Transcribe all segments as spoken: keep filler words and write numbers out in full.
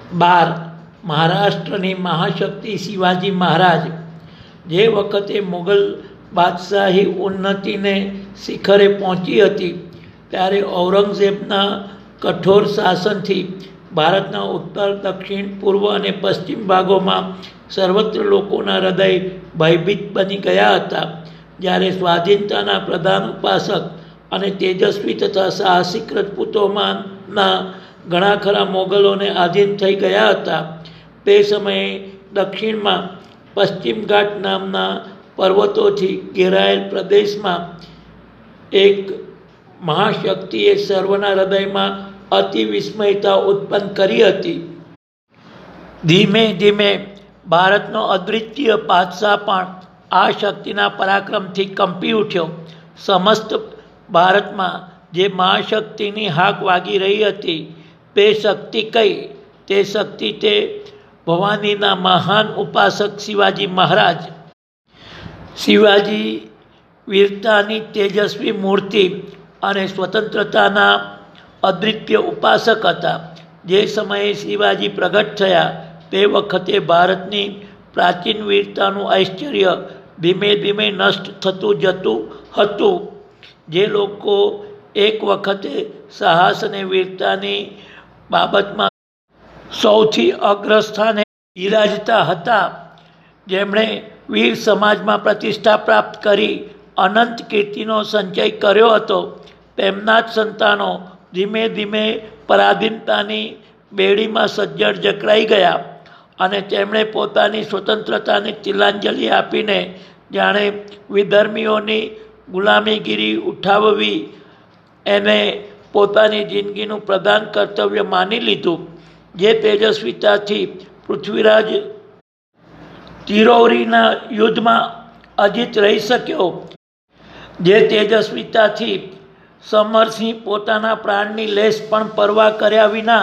બાર મહારાષ્ટ્રની મહાશક્તિ શિવાજી મહારાજ. જે વખતે મુગલ બાદશાહી ઉન્નતિને શિખરે પહોંચી હતી ત્યારે ઔરંગઝેબના કઠોર શાસનથી ભારતના ઉત્તર, દક્ષિણ, પૂર્વ અને પશ્ચિમ ભાગોમાં સર્વત્ર લોકોના હૃદય ભયભીત બની ગયા હતા. જ્યારે સ્વાધીનતાના પ્રધાન ઉપાસક અને તેજસ્વી તથા સાહસિક રજપૂતોમાંના ઘણા ખરા મોગલોને આધીન થઈ ગયા હતા. તે સમયે દક્ષિણમાં પશ્ચિમ ઘાટ નામના પર્વતોથી ઘેરાયેલ પ્રદેશમાં એક મહાશક્તિએ સર્વના હૃદયમાં અતિ વિસ્મયતા ઉત્પન્ન કરી હતી. ધીમે ધીમે ભારતનો અદ્વિતીય બાદશાહ પણ આ શક્તિના પરાક્રમથી કંપી ઉઠ્યો. સમસ્ત ભારતમાં જે મહાશક્તિની હાક વાગી રહી હતી તે શક્તિ કઈ? તે શક્તિ તે ભવાનીના મહાન ઉપાસક શિવાજી મહારાજ. શિવાજી વીરતાની તેજસ્વી મૂર્તિ અને સ્વતંત્રતાના અદ્વિતીય ઉપાસક હતા. જે સમયે શિવાજી પ્રગટ થયા તે વખતે ભારતની પ્રાચીન વીરતાનું ઐશ્વર્ય ધીમે ધીમે નષ્ટ થતું જતું હતું. જે લોકો એક વખતે સાહસ અને વીરતાની બાબતમાં સૌથી અગ્રસ્થાને બિરાજતા હતા, જેમણે વીર સમાજમાં પ્રતિષ્ઠા પ્રાપ્ત કરી અનંત કીર્તિનો સંચય કર્યો હતો, તેમના જ સંતાનો ધીમે ધીમે પરાધીનતાની બેડીમાં સજ્જડ જકડાઈ ગયા અને તેમણે પોતાની સ્વતંત્રતાની તિલાંજલિ આપીને જાણે વિધર્મીઓની ગુલામીગીરી ઉઠાવવી એને પોતાની જિંદગીનું પ્રધાન કર્તવ્ય માની લીધું. જે તેજસ્વીતાથી પૃથ્વીરાજ તિરૌરીના યુદ્ધમાં અજીત રહી શક્યો, જે તેજસ્વીતાથી સમરસિંહ પોતાના પ્રાણની લેશ પણ પરવા કર્યા વિના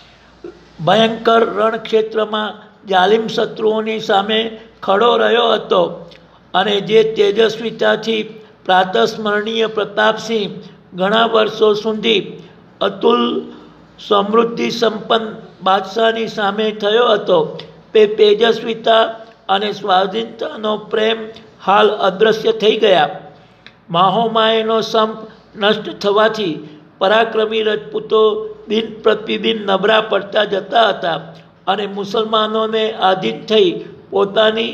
ભયંકર રણક્ષેત્રમાં જાલિમ શત્રુઓની સામે ખડો રહ્યો હતો, અને જે તેજસ્વીતાથી પ્રાતસ્મરણીય પ્રતાપસિંહ ઘણા વર્ષો સુધી અતુલ સમૃદ્ધિ સંપન્ન બાદશાહની સામે થયો હતો, તે તેજસ્વીતા અને સ્વાધીનતાનો પ્રેમ હાલ અદૃશ્ય થઈ ગયા. માહોમાયનો સંપ નષ્ટ થવાથી પરાક્રમી રજપૂતો દિન પ્રતિદિન નબળા પડતા જતા હતા અને મુસલમાનોને આધીન થઈ પોતાની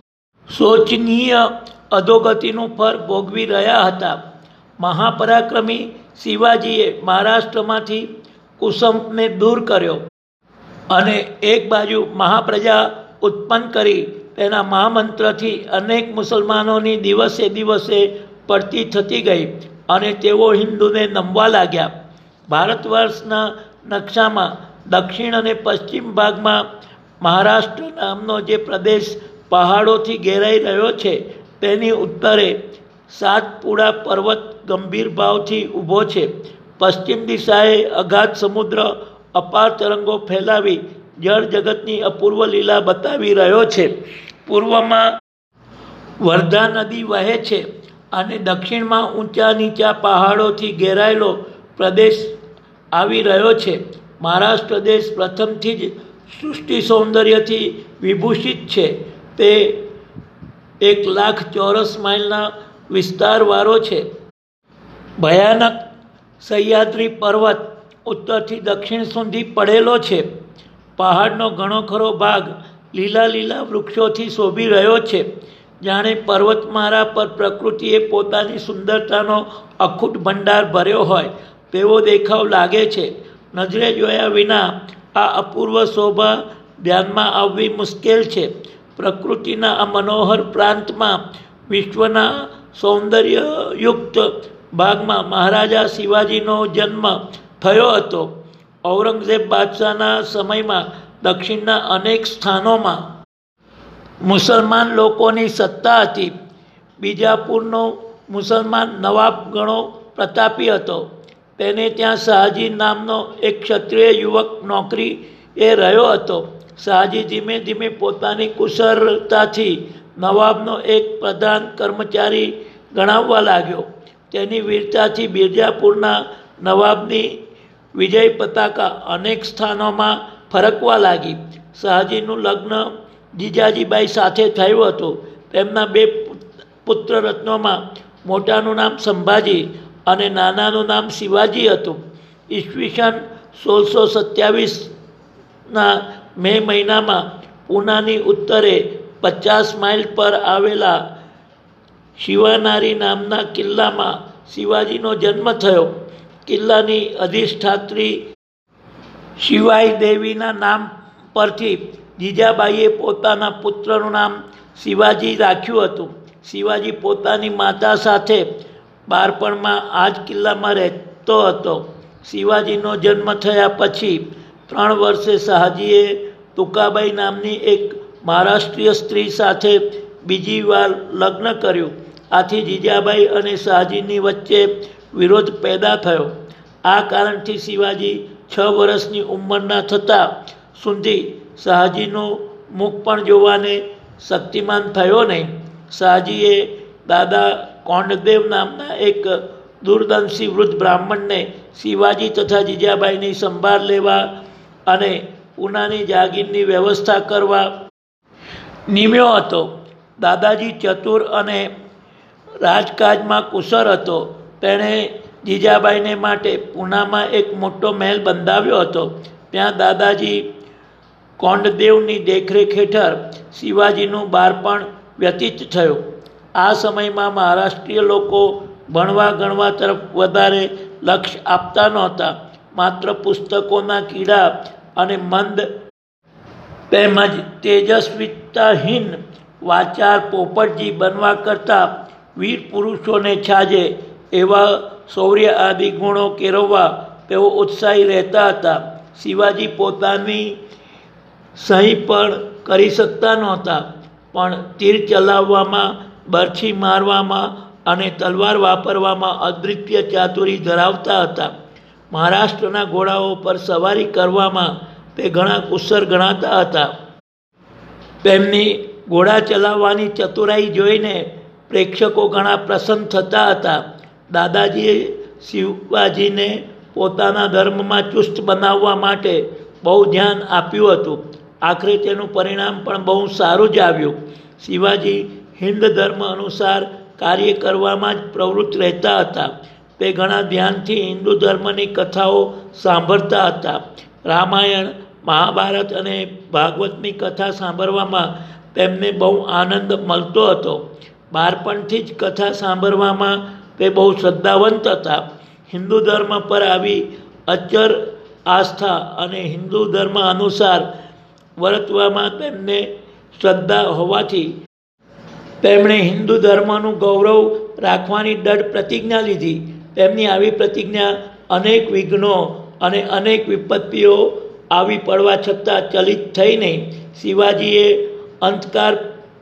શોચનીય અધોગતિનું ફળ ભોગવી રહ્યા હતા. મહાપરાક્રમી શિવાજીએ મહારાષ્ટ્રમાંથી કુસંપને દૂર કર્યો અને એક બાજુ મહાપ્રજા ઉત્પન્ન કરી તેના મહામંત્રથી અનેક મુસલમાનોની દિવસે દિવસે પડતી થતી ગઈ અને તેઓ હિન્દુને નમવા લાગ્યા. ભારત વર્ષના નકશામાં દક્ષિણ અને પશ્ચિમ ભાગમાં મહારાષ્ટ્ર નામનો જે પ્રદેશ પહાડોથી ઘેરાઈ રહ્યો છે તેની ઉત્તરે સાતપુડા પર્વત ગંભીર ભાવથી ઊભો છે. પશ્ચિમ દિશાએ અગાધ સમુદ્ર અપાર તરંગો ફેલાવી જળ જગતની અપૂર્વ લીલા બતાવી રહ્યો છે. પૂર્વમાં વર્ધા નદી વહે છે અને દક્ષિણમાં ઊંચા નીચા પહાડોથી ઘેરાયેલો પ્રદેશ આવી રહ્યો છે. મહારાષ્ટ્ર દેશ પ્રથમથી જ સૃષ્ટિ સૌંદર્યથી વિભૂષિત છે. તે એક લાખ ચોરસ માઇલના વિસ્તારવાળો છે. ભયાનક સહ્યાદ્રી પર્વત ઉત્તરથી દક્ષિણ સુધી પડેલો છે. પહાડનો ઘણો ખરો ભાગ લીલા લીલા વૃક્ષોથી શોભી રહ્યો છે. જાણે પર્વતમાળા પર પ્રકૃતિએ પોતાની સુંદરતાનો અખૂટ ભંડાર ભર્યો હોય તેવો દેખાવ લાગે છે. નજરે જોયા વિના આ અપૂર્વ શોભા ધ્યાનમાં આવવી મુશ્કેલ છે. પ્રકૃતિના આ મનોહર પ્રાંતમાં વિશ્વના સૌંદર્યયુક્ત ભાગમાં મહારાજા શિવાજીનો જન્મ થયો હતો. ઔરંગઝેબ બાદશાહના સમયમાં દક્ષિણના અનેક સ્થાનોમાં મુસલમાન લોકોની સત્તા હતી. બીજાપુરનો મુસલમાન નવાબ ઘણો પ્રતાપી હતો. તેને ત્યાં શાહજી નામનો એક ક્ષત્રિય યુવક નોકરી એ રહ્યો હતો. શાહજી ધીમે ધીમે પોતાની કુશળતાથી નવાબનો એક પ્રધાન કર્મચારી ગણાવવા લાગ્યો. તેની વીરતાથી બીજાપુરના નવાબની વિજય પતાકા અનેક સ્થાનોમાં ફરકવા લાગી. શાહજીનું લગ્ન જીજાજીબાઈ સાથે થયું હતું. તેમના બે પુત્ર રત્નોમાં મોટાનું નામ સંભાજી અને નાનાનું નામ શિવાજી હતું. ઈસવીસન સોળસો સત્યાવીસના મે મહિનામાં પૂનાની ઉત્તરે પચાસ માઇલ પર આવેલા શિવાનારી નામના કિલ્લામાં શિવાજીનો જન્મ થયો. કિલ્લાની અધિષ્ઠાત્રી શિવાઈ દેવીના નામ પરથી જીજાબાઈએ પોતાના પુત્રનું નામ શિવાજી રાખ્યું હતું. શિવાજી પોતાની માતા સાથે બાળપણમાં આ જ કિલ્લામાં રહેતો હતો. શિવાજીનો જન્મ થયા પછી ત્રણ વર્ષે શાહજીએ તુકાબાઈ નામની એક મહારાષ્ટ્રીય સ્ત્રી સાથે બીજી વાર લગ્ન કર્યું. આથી જીજાબાઈ અને શાહજીની વચ્ચે વિરોધ પેદા થયો. આ કારણથી શિવાજી છ વર્ષની ઉંમરના થતાં સુધી શાહજીનું મુખ પણ જોવાને શક્તિમાન થયો નહીં. શાહજીએ દાદા કોંડદેવ નામના એક દૂરદર્શી વૃદ્ધ બ્રાહ્મણને શિવાજી તથા જીજાબાઈની સંભાળ લેવા અને પૂનાની જાગીરની વ્યવસ્થા કરવા નિમ્યો હતો. દાદાજી ચતુર અને રાજકાજમાં કુશળ હતો. તેણે જીજાબાઈને માટે પૂનામાં એક મોટો મહેલ બંધાવ્યો હતો. ત્યાં દાદાજી કોંડદેવની દેખરેખ હેઠળ શિવાજીનું બાળપણ વ્યતીત થયું. આ સમયમાં મહારાષ્ટ્રીય લોકો ભણવા ગણવા તરફ વધારે લક્ષ્ય આપતા નહોતા. માત્ર પુસ્તકોના કીડા અને મંદ તેમજ તેજસ્વીતાહીન વાચાર પોપટજી બનવા કરતાં વીર પુરુષોને છાજે એવા શૌર્ય આદિ ગુણો કેળવવા તેઓ ઉત્સાહી રહેતા હતા. શિવાજી પોતાની સહી પણ કરી શકતા નહોતા, પણ તીર ચલાવવામાં, બરછી મારવામાં અને તલવાર વાપરવામાં અદ્વિતીય ચાતુરી ધરાવતા હતા. મહારાષ્ટ્રના ઘોડાઓ પર સવારી કરવામાં તે ઘણા કુશળ ગણાતા હતા. તેમની ઘોડા ચલાવવાની ચતુરાઈ જોઈને પ્રેક્ષકો ઘણા પ્રસન્ન થતા હતા. દાદાજીએ શિવાજીને પોતાના ધર્મમાં ચુસ્ત બનાવવા માટે બહુ ધ્યાન આપ્યું હતું. આખરે તેનું પરિણામ પણ બહુ સારું જ આવ્યું. શિવાજી હિન્દ ધર્મ અનુસાર કાર્ય કરવામાં જ પ્રવૃત્ત રહેતા હતા. તે ઘણા ધ્યાનથી હિન્દુ ધર્મની કથાઓ સાંભળતા હતા. રામાયણ, મહાભારત અને ભાગવતની કથા સાંભળવામાં તેમને બહુ આનંદ મળતો હતો. બાળપણથી જ કથા સાંભળવામાં તે બહુ શ્રદ્ધાવંત હતા. હિન્દુ ધર્મ પર આવી અચર આસ્થા અને હિન્દુ ધર્મ અનુસાર વર્તવામાં તેમને શ્રદ્ધા હોવાથી તેમણે હિન્દુ ધર્મનું ગૌરવ રાખવાની દૃઢ પ્રતિજ્ઞા લીધી. તેમની આવી પ્રતિજ્ઞા અનેક વિઘ્નો અને અનેક વિપત્તિઓ આવી પડવા છતાં ચલિત થઈ નહીં. શિવાજીએ અંતકાળ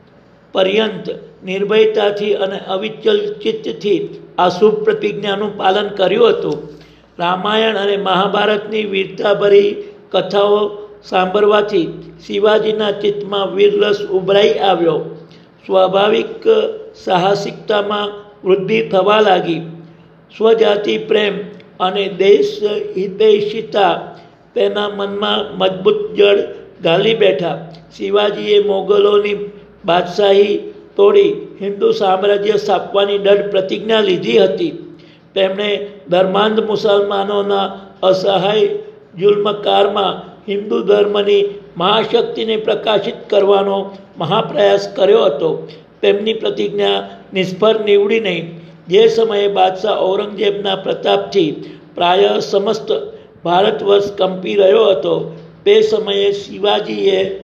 પર્યંત નિર્ભયતાથી અને અવિચલ ચિત્તથી આ શુભ પ્રતિજ્ઞાનું પાલન કર્યું હતું. રામાયણ અને મહાભારતની વીરતાભરી કથાઓ સાંભળવાથી શિવાજીના ચિત્તમાં વીરરસ ઉભરાઈ આવ્યો. સ્વાભાવિક સાહસિકતામાં વૃદ્ધિ થવા લાગી. સ્વજાતિ પ્રેમ અને દેશ હિતૈષિતા તેના મનમાં મજબૂત જડ ઘાલી બેઠા. શિવાજીએ મોગલોની બાદશાહી તોડી હિન્દુ સામ્રાજ્ય સ્થાપવાની દૃઢ પ્રતિજ્ઞા લીધી હતી. તેમણે ધર્માંધ મુસલમાનોના અસહાય જુલ્મકારમાં હિન્દુ ધર્મની મહાશક્તિને પ્રકાશિત કરવાનો મહાપ્રયાસ કર્યો હતો. તેમની પ્રતિજ્ઞા નિષ્ફળ નીવડી નહીં. જે સમયે બાદશાહ ઔરંગઝેબના પ્રતાપથી પ્રાય સમસ્ત ભારત વર્ષ કંપી રહ્યો હતો, તે સમયે શિવાજીએ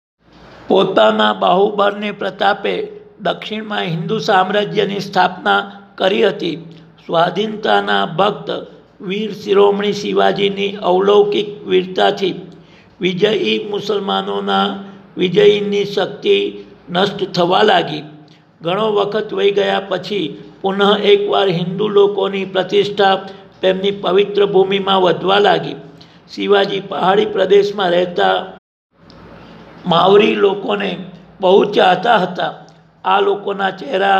પોતાના બાહુબળને પ્રતાપે દક્ષિણમાં હિન્દુ સામ્રાજ્યની સ્થાપના કરી હતી. સ્વાધીનતાના ભક્ત વીર શિરોમણી શિવાજીની અવલૌકિક વીરતાથી વિજયી મુસલમાનોના વિજયની શક્તિ નષ્ટ થવા લાગી. ઘણો વખત વહી ગયા પછી પુનઃ એકવાર હિન્દુ લોકોની પ્રતિષ્ઠા તેમની પવિત્ર ભૂમિમાં વધવા લાગી. શિવાજી પહાડી પ્રદેશમાં રહેતા માવરી લોકોને બહુ ચાહતા હતા. આ લોકોના ચહેરા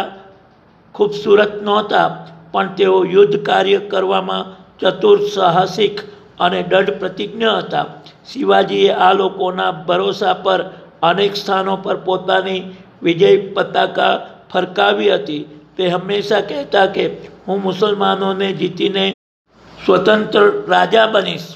ખૂબસૂરત નહોતા, પણ તેઓ યુદ્ધ કાર્ય કરવામાં ચતુર, સાહસિક અને દૃઢ પ્રતિજ્ઞ હતા. શિવાજીએ આ લોકોના ભરોસા પર અનેક સ્થાનો પર પોતાની વિજય પતાકા ફરકાવી હતી. તે હંમેશા કહેતા કે હું મુસલમાનોને જીતીને સ્વતંત્ર રાજા બનીશ.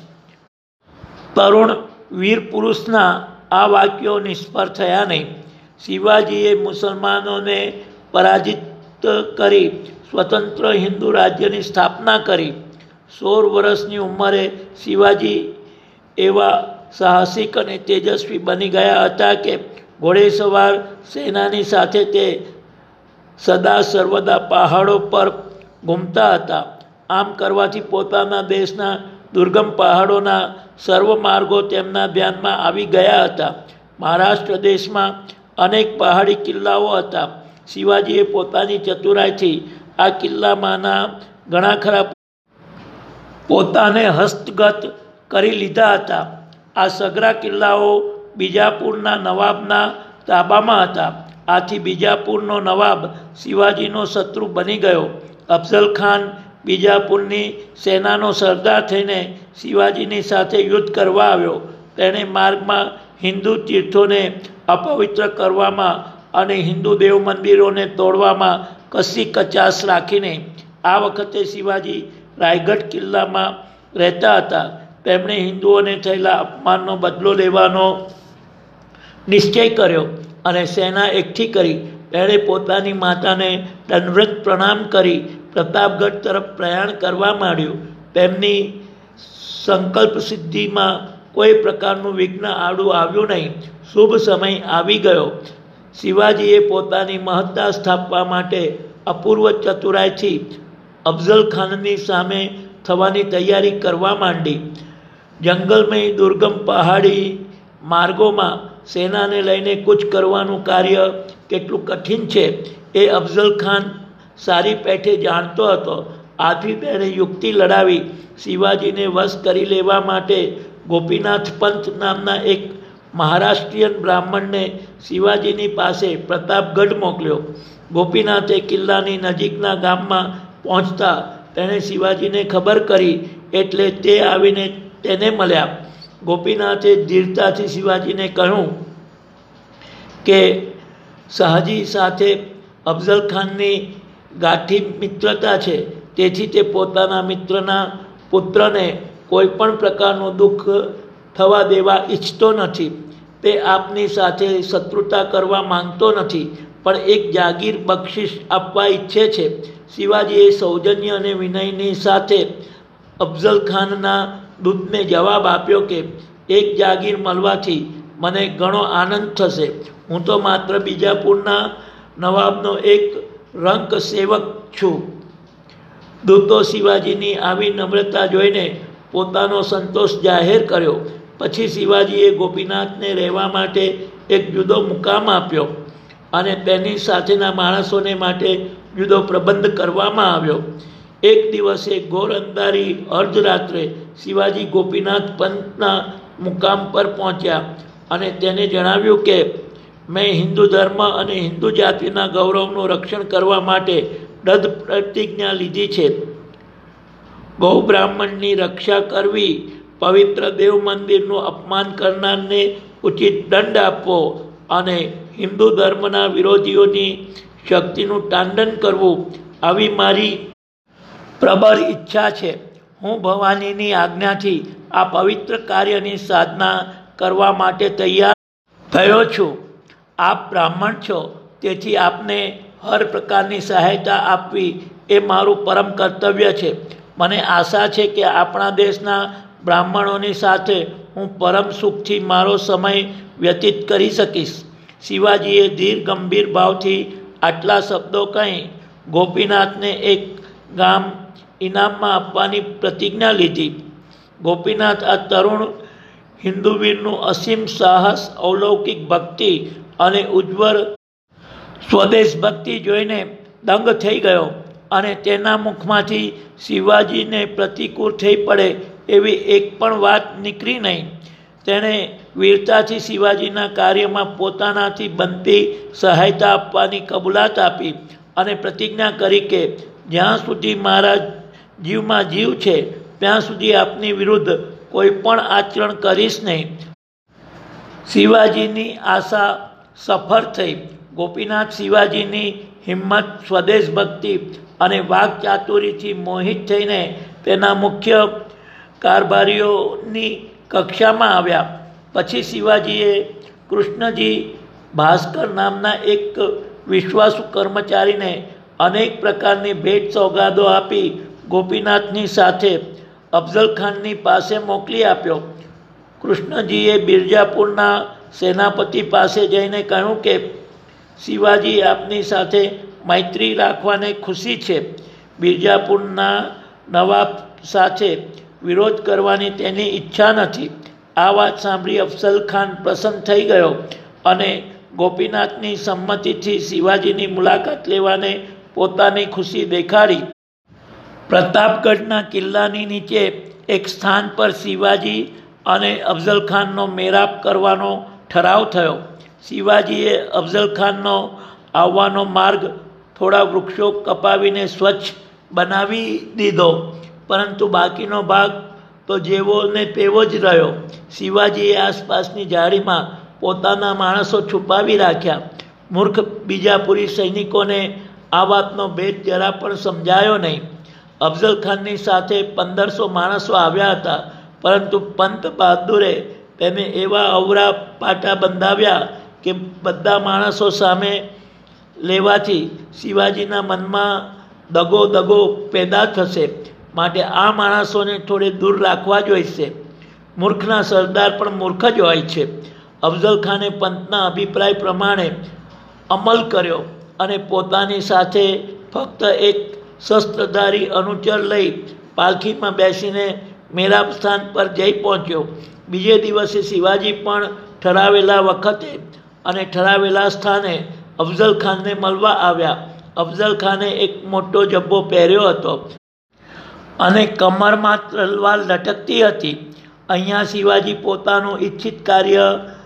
તરુણ વીર પુરુષના આ વાક્યો નિષ્ફળ થયા નહીં. શિવાજીએ મુસલમાનોને પરાજિત કરી સ્વતંત્ર હિન્દુ રાજ્યની સ્થાપના કરી. સોળ વર્ષની ઉંમરે શિવાજી એવા સાહસિક અને તેજસ્વી બની ગયા હતા કે ઘોડેસવાર સેનાની સાથે તે સદા સર્વદા પહાડો પર ઘૂમતા હતા. આમ કરવાથી પોતાના દેશના દુર્ગમ પહાડોના સર્વ માર્ગો તેમના ધ્યાનમાં આવી ગયા હતા. મહારાષ્ટ્ર દેશમાં અનેક પહાડી કિલ્લાઓ હતા. શિવાજીએ પોતાની ચતુરાઈથી આ કિલ્લામાંના ઘણા ખરા પોતાને હસ્તગત કરી લીધા હતા. આ સઘળા કિલ્લાઓ બીજાપુરના નવાબના તાબામાં હતા. આથી બીજાપુરનો નવાબ શિવાજીનો શત્રુ બની ગયો. અફઝલ ખાન બીજાપુરની સેનાનો સરદાર થઈને શિવાજીની સાથે યુદ્ધ કરવા આવ્યો. તેણે માર્ગમાં હિન્દુ તીર્થોને અપવિત્ર કરવામાં અને હિન્દુ દેવ મંદિરોને તોડવામાં કશી કચાશ રાખીને આ વખતે શિવાજી રાયગઢ કિલ્લામાં રહેતા હતા. તેમણે હિન્દુઓને થયેલા અપમાનનો બદલો લેવાનો નિશ્ચય કર્યો અને સેના એકઠી કરી. તેણે પોતાની માતાને દંડવત પ્રણામ કરી પ્રતાપગઢ તરફ પ્રયાણ કરવા માંડ્યું. તેમની સંકલ્પ સિદ્ધિમાં કોઈ પ્રકારનું વિઘ્ન આડું આવ્યું નહીં. શુભ સમય આવી ગયો. શિવાજીએ પોતાની મહત્તા સ્થાપવા માટે અપૂર્વ ચતુરાઈથી અફઝલ ખાનની સામે થવાની તૈયારી કરવા માંડી. જંગલમય દુર્ગમ પહાડી માર્ગોમાં સેનાને લઈને કૂચ કરવાનું કાર્ય કેટલું કઠિન છે એ અફઝલ ખાન સારી પેઠે જાણતો હતો. આથી તેણે યુક્તિ લડાવી શિવાજીને વશ કરી લેવા માટે ગોપીનાથ પંત નામના એક મહારાષ્ટ્રીયન બ્રાહ્મણને શિવાજીની પાસે પ્રતાપગઢ મોકલ્યો. ગોપીનાથે કિલ્લાની નજીકના ગામમાં પહોંચતા તેણે શિવાજીને ખબર કરી એટલે તે આવીને તેને મળ્યા. ગોપીનાથે ધીરતાથી શિવાજીને કહ્યું કે શાહજી સાથે અફઝલ ખાનની ગાઢી મિત્રતા છે. તેથી તે પોતાના મિત્રના પુત્રને કોઈ પણ પ્રકારનું દુઃખ થવા દેવા ઈચ્છતો નથી. તે આપની સાથે શત્રુતા કરવા માંગતો નથી, પણ એક જાગીર બક્ષિસ આપવા ઈચ્છે છે. શિવાજીએ સૌજન્ય અને વિનયની સાથે અફઝલ ખાનના દૂતને જવાબ આપ્યો કે એક જાગીર મળવાથી મને ઘણો આનંદ થશે. હું તો માત્ર બીજાપુરના નવાબનો એક રંક સેવક છું. દૂતો શિવાજીની આવી નમ્રતા જોઈને પોતાનો સંતોષ જાહેર કર્યો. પછી શિવાજીએ ગોપીનાથને રહેવા માટે એક જુદો મુકામ આપ્યો અને તેની સાથેના માણસોને માટે જુદો પ્રબંધ કરવામાં આવ્યો. એક દિવસે ઘોર અંધારી અર્ધરાત્રે શિવાજી ગોપીનાથ પંતના મુકામ પર પહોંચ્યા અને તેને જણાવ્યું કે મેં હિન્દુ ધર્મ અને હિન્દુ જાતિના ગૌરવનું રક્ષણ કરવા માટે દૃઢ પ્રતિજ્ઞા લીધી છે. ગૌ બ્રાહ્મણની રક્ષા કરવી, પવિત્ર દેવ મંદિરનું અપમાન કરનારને ઉચિત દંડ આપવો અને હિન્દુ ધર્મના વિરોધીઓની શક્તિનું તાંડન કરવું આવી મારી પ્રબળ ઈચ્છા છે. હું ભવાનીની આજ્ઞાથી આ પવિત્ર કાર્યની સાધના કરવા માટે તૈયાર થયો છું. આપ બ્રાહ્મણ છો, તેથી આપને હર પ્રકારની સહાયતા આપવી એ મારું પરમ કર્તવ્ય છે. મને આશા છે કે આપણા દેશના બ્રાહ્મણોની સાથે હું પરમ સુખથી મારો સમય વ્યતીત કરી શકીશ. શિવાજીએ ધીર ગંભીર ભાવથી આટલા શબ્દો કહી ગોપીનાથને એક ગામ ઇનામમાં આપવાની પ્રતિજ્ઞા લીધી. ગોપીનાથ આ તરુણ હિન્દુવીરનું અસીમ સાહસ, અલૌકિક ભક્તિ અને ઉજ્જવળ સ્વદેશ ભક્તિ જોઈને દંગ થઈ ગયો અને તેના મુખમાંથી શિવાજીને પ્રતિકૂળ થઈ પડે એવી એક પણ વાત નીકળી નહીં. તેણે વીરતાથી શિવાજીના કાર્યમાં પોતાનાથી બનતી સહાયતા આપવાની કબૂલાત આપી અને પ્રતિજ્ઞા કરી કે જ્યાં સુધી મારા જીવમાં જીવ છે ત્યાં સુધી આપની વિરુદ્ધ કોઈ પણ આચરણ કરીશ નહીં. શિવાજીની આશા સફળ થઈ. ગોપીનાથ શિવાજીની હિંમત, સ્વદેશ ભક્તિ અને વાઘ ચાતુરીથી મોહિત થઈને તેના મુખ્ય કારભારીઓની કક્ષામાં આવ્યા. પછી શિવાજીએ કૃષ્ણજી ભાસ્કર નામના એક વિશ્વાસુ કર્મચારીને અનેક પ્રકારની ભેટ સોગાદો આપી ગોપીનાથની સાથે અફઝલખાનની પાસે મોકલી આપ્યો. કૃષ્ણજીએ બિરજાપુરના સેનાપતિ પાસે જઈને કહ્યું કે શિવાજી આપની સાથે મૈત્રી રાખવાને ખુશી છે. બિરજાપુરના નવાબ સાથે વિરોધ કરવાની તેની ઈચ્છા નથી. આ વાત સાંભળી અફઝલખાન પ્રસન્ન થઈ ગયો અને ગોપીનાથની સંમતિથી શિવાજીની મુલાકાત લેવાને પોતાની ખુશી દેખાડી. પ્રતાપગઢના કિલ્લાની નીચે એક સ્થાન પર શિવાજી અને અફઝલખાનનો મેળાપ કરવાનો ઠરાવ થયો. શિવાજીએ અફઝલખાનનો આવવાનો માર્ગ થોડા વૃક્ષો કપાવીને સ્વચ્છ બનાવી દીધો, પરંતુ બાકીનો ભાગ તો જેવો ને તેવો જ રહ્યો. શિવાજીએ આસપાસની ઝાડીમાં પોતાના માણસો છુપાવી રાખ્યા. મૂર્ખ બીજાપુરી સૈનિકોને આ વાતનો ભેદ જરા પણ સમજાયો નહીં. અફઝલખાનની સાથે પંદરસો માણસો આવ્યા હતા, પરંતુ પંત બહાદુરે તેને એવા અવરા પાટા બંધાવ્યા કે બધા માણસો સામે લેવાથી શિવાજીના મનમાં દગો દગો પેદા થશે, માટે આ માણસોને થોડે દૂર રાખવા જોઈશે. મૂર્ખના સરદાર પણ મૂર્ખ જ હોય છે. અફઝલખાને પંતના અભિપ્રાય પ્રમાણે અમલ કર્યો અને પોતાની સાથે ફક્ત એક શસ્ત્રધારી અનુચર લઈ પાલખીમાં બેસીને મેરાબ સ્થાન પર જઈ પહોંચ્યો. બીજે દિવસે શિવાજી પણ ઠરાવેલા વખતે અને ઠરાવેલા સ્થાને અફઝલખાનને મળવા આવ્યા. અફઝલખાને એક મોટો જબ્બો પહેર્યો હતો અને કમરમાં તલવાર લટકતી હતી. અહીંયા શિવાજી પોતાનું ઈચ્છિત કાર્ય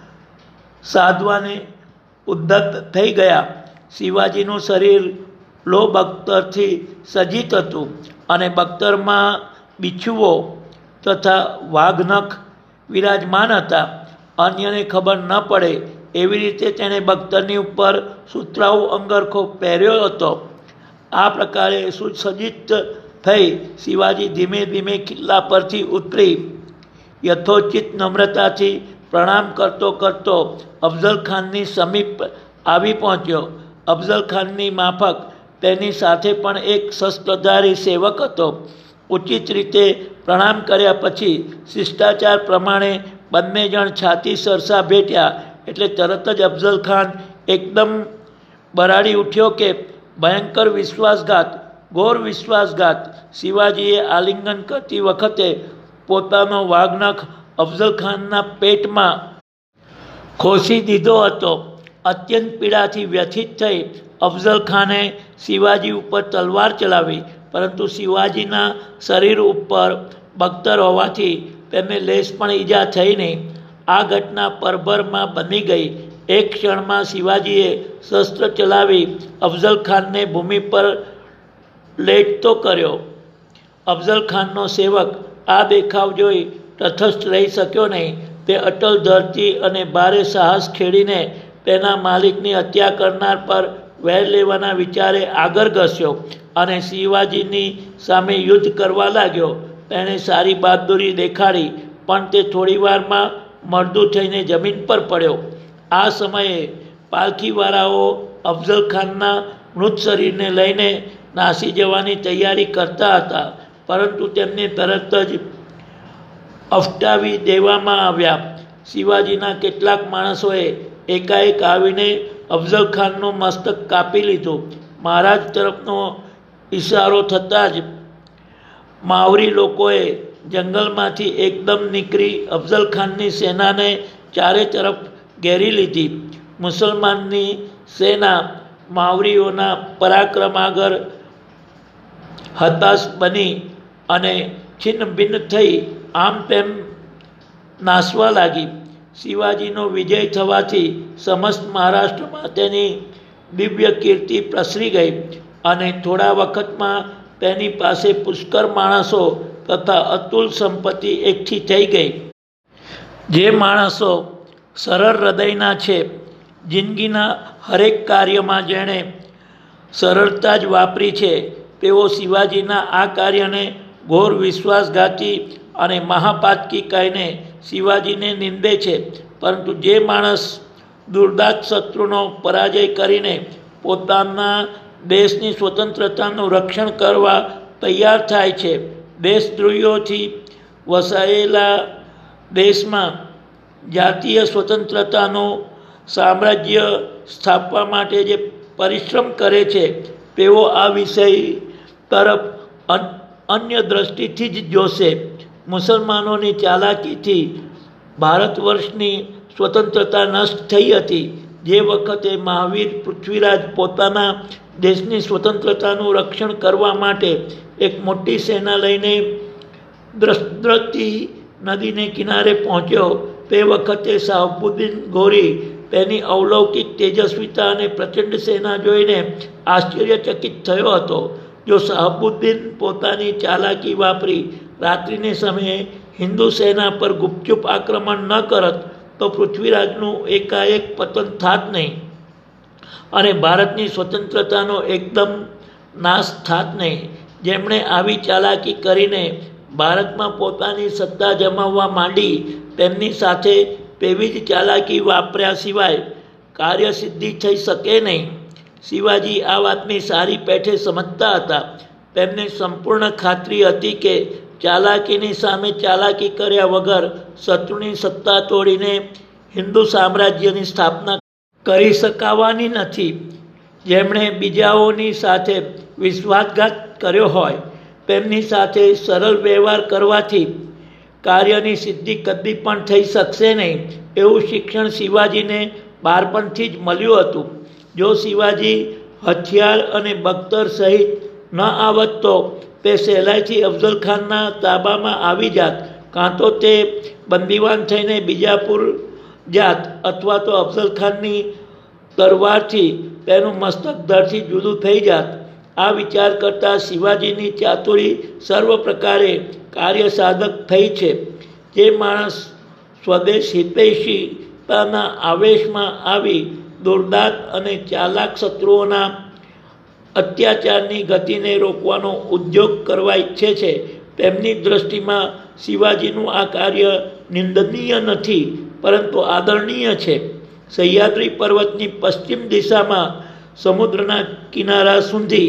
સાધવાને ઉદ્ધત થઈ ગયા. શિવાજીનું શરીર લોહ બખ્તરથી સજ્જિત હતું અને બખ્તરમાં બિચ્છુઓ તથા વાઘનખ વિરાજમાન હતા. અન્યને ખબર ન પડે એવી રીતે તેણે બખ્તરની ઉપર સુતરાઉ અંગરખો પહેર્યો હતો. આ પ્રકારે સુસજ્જિત થઈ શિવાજી ધીમે ધીમે કિલ્લા પરથી ઉતરી યથોચિત નમ્રતાથી પ્રણામ કરતો કરતો અફઝલખાનની સમીપ આવી પહોંચ્યો. અફઝલખાનની માફક તેની સાથે પણ એક શસ્ત્રધારી સેવક હતો. ઉચિત રીતે પ્રણામ કર્યા પછી શિષ્ટાચાર પ્રમાણે બંને જણ છાતી સરસા ભેટ્યા એટલે તરત જ અફઝલખાન એકદમ બરાડી ઉઠ્યો કે ભયંકર વિશ્વાસઘાત, ઘોર વિશ્વાસઘાત. શિવાજીએ આલિંગન કરતી વખતે પોતાનો વાઘનખ અફઝલખાનના પેટમાં ખોસી દીધો હતો. અત્યંત પીડાથી વ્યથિત થઈ અફઝલખાને શિવાજી ઉપર તલવાર ચલાવી, પરંતુ શિવાજીના શરીર ઉપર બખ્તર હોવાથી તેમને લેશ પણ ઈજા થઈ નહીં. આ ઘટના પરભરમાં બની ગઈ. એક ક્ષણમાં શિવાજીએ શસ્ત્ર ચલાવી અફઝલખાનને ભૂમિ પર લેટતો કર્યો. અફઝલખાનનો સેવક આ દેખાવ જોઈ તટસ્થ રહી શક્યો નહીં. તે અટલ ધરતી અને ભારે સાહસ ખેડીને તેના માલિકની હત્યા કરનાર પર વેર લેવાના વિચારે આગળ ઘસ્યો અને શિવાજીની સામે યુદ્ધ કરવા લાગ્યો. તેણે સારી બહાદુરી દેખાડી, પણ તે થોડી વારમાં મરદું થઈને જમીન પર પડ્યો. આ સમયે પાલખીવાળાઓ અફઝલખાનના મૃત શરીરને લઈને નાસી જવાની તૈયારી કરતા હતા, પરંતુ તેમને તરત જ અફટાવી દેવામાં આવ્યા. શિવાજીના કેટલાક માણસોએ એકાએક આવીને અફઝલખાનનું મસ્તક કાપી લીધું. મહારાજ તરફનો ઈશારો થતાં જ માવરી લોકોએ જંગલમાંથી એકદમ નીકળી અફઝલખાનની સેનાને ચારે તરફ ઘેરી લીધી. મુસલમાનની સેના માવરીઓના પરાક્રમ આગળ હતાશ બની અને છિન્ન ભિન્ન થઈ આમ તેમ નાસવા લાગી. શિવાજીનો વિજય થવાથી સમસ્ત મહારાષ્ટ્રમાં તેની દિવ્ય કીર્તિ પ્રસરી ગઈ અને થોડા વખતમાં તેની પાસે પુષ્કળ માણસો તથા અતુલ સંપત્તિ એકઠી થઈ ગઈ. જે માણસો સરળ હૃદયના છે, જિંદગીના હરેક કાર્યમાં જેણે સરળતા જ વાપરી છે, તેઓ શિવાજીના આ કાર્યને ઘોર વિશ્વાસઘાતી અને મહાપાતકી કહીને શિવાજીને નિંદે છે. પરંતુ જે માણસ દુર્દાંત શત્રુનો પરાજય કરીને પોતાના દેશની સ્વતંત્રતાનું રક્ષણ કરવા તૈયાર થાય છે, દેશદ્રોહીઓથી વસાયેલા દેશમાં જાતીય સ્વતંત્રતાનું સામ્રાજ્ય સ્થાપવા માટે જે પરિશ્રમ કરે છે, તેઓ આ વિષય તરફ અન્ય દ્રષ્ટિથી જ જોશે. મુસલમાનોની ચાલાકીથી ભારત વર્ષની સ્વતંત્રતા નષ્ટ થઈ હતી. જે વખતે મહાવીર પૃથ્વીરાજ પોતાના દેશની સ્વતંત્રતાનું રક્ષણ કરવા માટે એક મોટી સેના લઈને દ્રષ્ટ્રતી નદીને કિનારે પહોંચ્યો, તે વખતે શાહબુદ્દીન ગોરી તેની અવલૌકિક તેજસ્વીતા અને પ્રચંડ સેના જોઈને આશ્ચર્યચકિત થયો હતો. જો શાહબુદ્દીન પોતાની ચાલાકી વાપરી રાત્રિને સમયે હિન્દુ સેના પર ગુપચુપ આક્રમણ ન કરત તો પૃથ્વીરાજનું એકાએક પતન થાત નહીં અને ભારતની સ્વતંત્રતાનો એકદમ નાશ થાત નહીં. જેમણે આવી ચાલાકી કરીને ભારતમાં પોતાની સત્તા જમાવવા માંડી, તેમની સાથે તેવી જ ચાલાકી વાપર્યા સિવાય કાર્યસિદ્ધિ થઈ શકે નહીં. શિવાજી આ વાતની સારી પેઠે સમજતા હતા. તેમને સંપૂર્ણ ખાતરી હતી કે ચાલાકીની સામે ચાલાકી કર્યા વગર શત્રુની સત્તા તોડીને હિન્દુ સામ્રાજ્યની સ્થાપના કરી શકાવાની નથી. જેમણે બીજાઓની સાથે વિશ્વાસઘાત કર્યો હોય, તેમની સાથે સરળ વ્યવહાર કરવાથી કાર્યની સિદ્ધિ કદી પણ થઈ શકશે નહીં. એવું શિક્ષણ શિવાજીને બાળપણથી જ મળ્યું હતું. જો શિવાજી હથિયાર અને બખ્તર સહિત ન આવત તો તે સહેલાઈથી અફઝલ ખાનના તાબામાં આવી જાત, કાં તો તે બંદીવાન થઈને બીજાપુર જાત અથવા તો અફઝલ ખાનની તરવારથી તેનું મસ્તક ધરથી જુદું થઈ જાત. આ વિચાર કરતાં શિવાજીની ચાતુરી સર્વ પ્રકારે કાર્યસાધક થઈ છે. જે માણસ સ્વદેશ હિતૈષીતાના આવેશમાં આવી દુર્દાંત અને ચાલાક શત્રુઓના અત્યાચારની ગતિને રોકવાનો ઉદ્યોગ કરવા ઈચ્છે છે, તેમની દૃષ્ટિમાં શિવાજીનું આ કાર્ય નિંદનીય નથી પરંતુ આદરણીય છે. સહ્યાદ્રી પર્વતની પશ્ચિમ દિશામાં સમુદ્રના કિનારા સુધી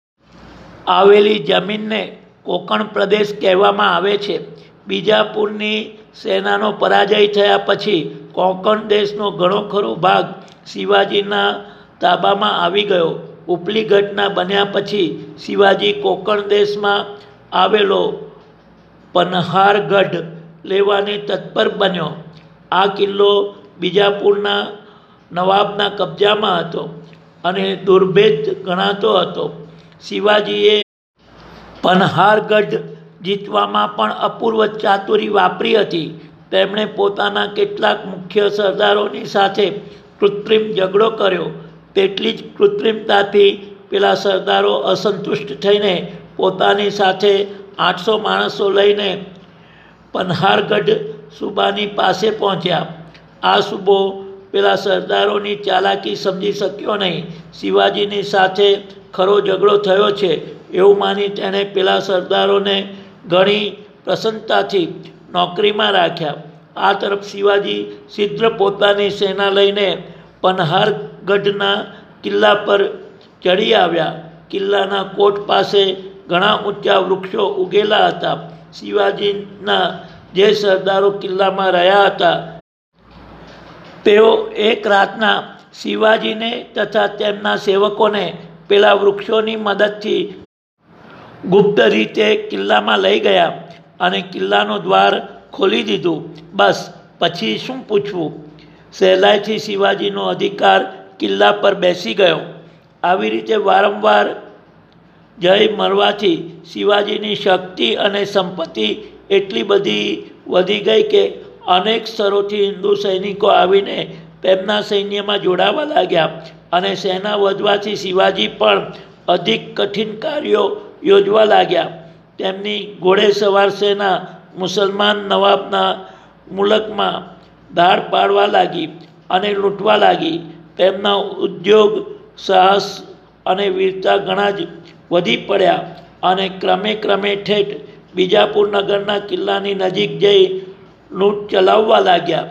આવેલી જમીનને કોંકણ પ્રદેશ કહેવામાં આવે છે. બીજાપુરની સેનાનો પરાજય થયા પછી કોંકણ દેશનો ઘણો ખરો ભાગ શિવાજીના તાબામાં આવી ગયો. ઉપલી ઘટના બન્યા પછી શિવાજી કોંકણ દેશમાં આવેલો પનહારગઢ લેવાને તત્પર બન્યો. આ કિલ્લો બીજાપુરના નવાબના કબજામાં હતો અને દુર્ભેદ ગણાતો હતો. શિવાજીએ પનહારગઢ જીતવામાં પણ અપૂર્વ ચાતુરી વાપરી હતી. તેમણે પોતાના કેટલાક મુખ્ય સરદારોની સાથે કૃત્રિમ ઝઘડો કર્યો. તેટલી જ કૃત્રિમતાથી પેલા સરદારો અસંતુષ્ટ થઈને પોતાની સાથે આઠસો માણસો લઈને પનહારગઢ સુબાની પાસે પહોંચ્યા. આ સુબો પેલા સરદારોની ચાલાકી સમજી શક્યો નહીં. શિવાજીની સાથે ખરો ઝઘડો થયો છે એવું માની તેણે પેલા સરદારોને ઘણી પ્રસન્નતાથી નોકરીમાં રાખ્યા. આ તરફ શિવાજી શીઘ્ર પોતાની સેના લઈને પનહારગઢના કિલ્લા પર ચડી આવ્યા. કિલ્લાના કોટ પાસે ઘણા ઊંચા વૃક્ષો ઉગેલા હતા. શિવાજીના જે સરદારો કિલ્લામાં રહ્યા હતા, તેઓ એક રાતના શિવાજીને તથા તેમના સેવકોને પેલા વૃક્ષોની મદદથી ગુપ્ત રીતે કિલ્લામાં લઈ ગયા અને કિલ્લાનો દ્વાર ખોલી દીધું. બસ પછી શું પૂછવું. સહેલાઈથી શિવાજીનો અધિકાર કિલ્લા પર બેસી ગયો. આવી રીતે વારંવાર જય મળવાથી શિવાજીની શક્તિ અને સંપત્તિ એટલી બધી વધી ગઈ કે અનેક સ્તરોથી હિન્દુ સૈનિકો આવીને તેમના સૈન્યમાં જોડાવા લાગ્યા અને સેના વધવાથી શિવાજી પણ અધિક કઠિન કાર્યો યોજવા લાગ્યા. તેમની ઘોડેસવાર સેના મુસલમાન નવાબના મુલકમાં ધાડ પાડવા લાગી અને લૂંટવા લાગી. તેમના ઉદ્યોગ, સાહસ અને વીરતા ઘણા જ વધી પડ્યા અને ક્રમે ક્રમે ઠેઠ બીજાપુર નગરના કિલ્લાની નજીક જઈ લૂંટ ચલાવવા લાગ્યા.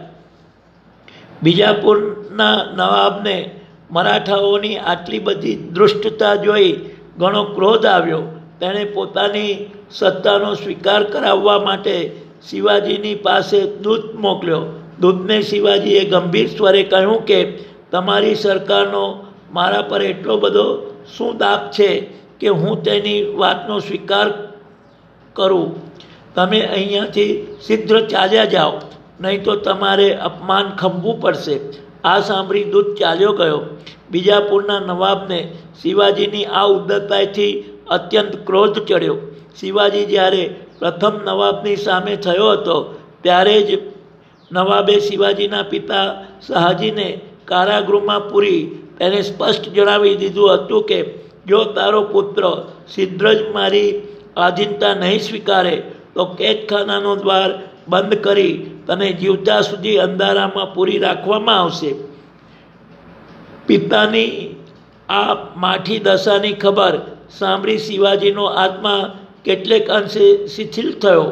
બીજાપુરના નવાબને મરાઠાઓની આટલી બધી દૃષ્ટતા જોઈ ઘણો ક્રોધ આવ્યો. તેણે પોતાની સત્તાનો સ્વીકાર કરાવવા માટે શિવાજીની પાસે દૂત મોકલ્યો. દૂતને શિવાજીએ ગંભીર સ્વરે કહ્યું કે તમારી સરકારનો મારા પર એટલો બધો શું દાબ છે કે હું તેની વાતનો સ્વીકાર કરું. તમે અહીંયાથી શીઘ્ર ચાલ્યા જાઓ, નહીં તો તમારે અપમાન ખમવું પડશે. આ સાંભળી દૂત ચાલ્યો ગયો. બીજાપુરના નવાબને શિવાજીની આ ઉદ્ધતાઈથી અત્યંત ક્રોધ ચડ્યો. શિવાજી જ્યારે પ્રથમ નવાબની સામે થયો હતો ત્યારે જ નવાબે શિવાજીના પિતા શાહજીને કારાગૃહમાં પૂરી તેને સ્પષ્ટ જણાવી દીધું હતું કે જો તારો પુત્ર શીઘ્ર જ મારી આધીનતા નહીં સ્વીકારે તો કેદખાનાનો દ્વાર બંધ કરી તને જીવતા સુધી અંધારામાં પૂરી રાખવામાં આવશે. પિતાની આ માઠી દશાની ખબર સાંભળી શિવાજીનો આત્મા કેટલેક અંશે શિથિલ થયો,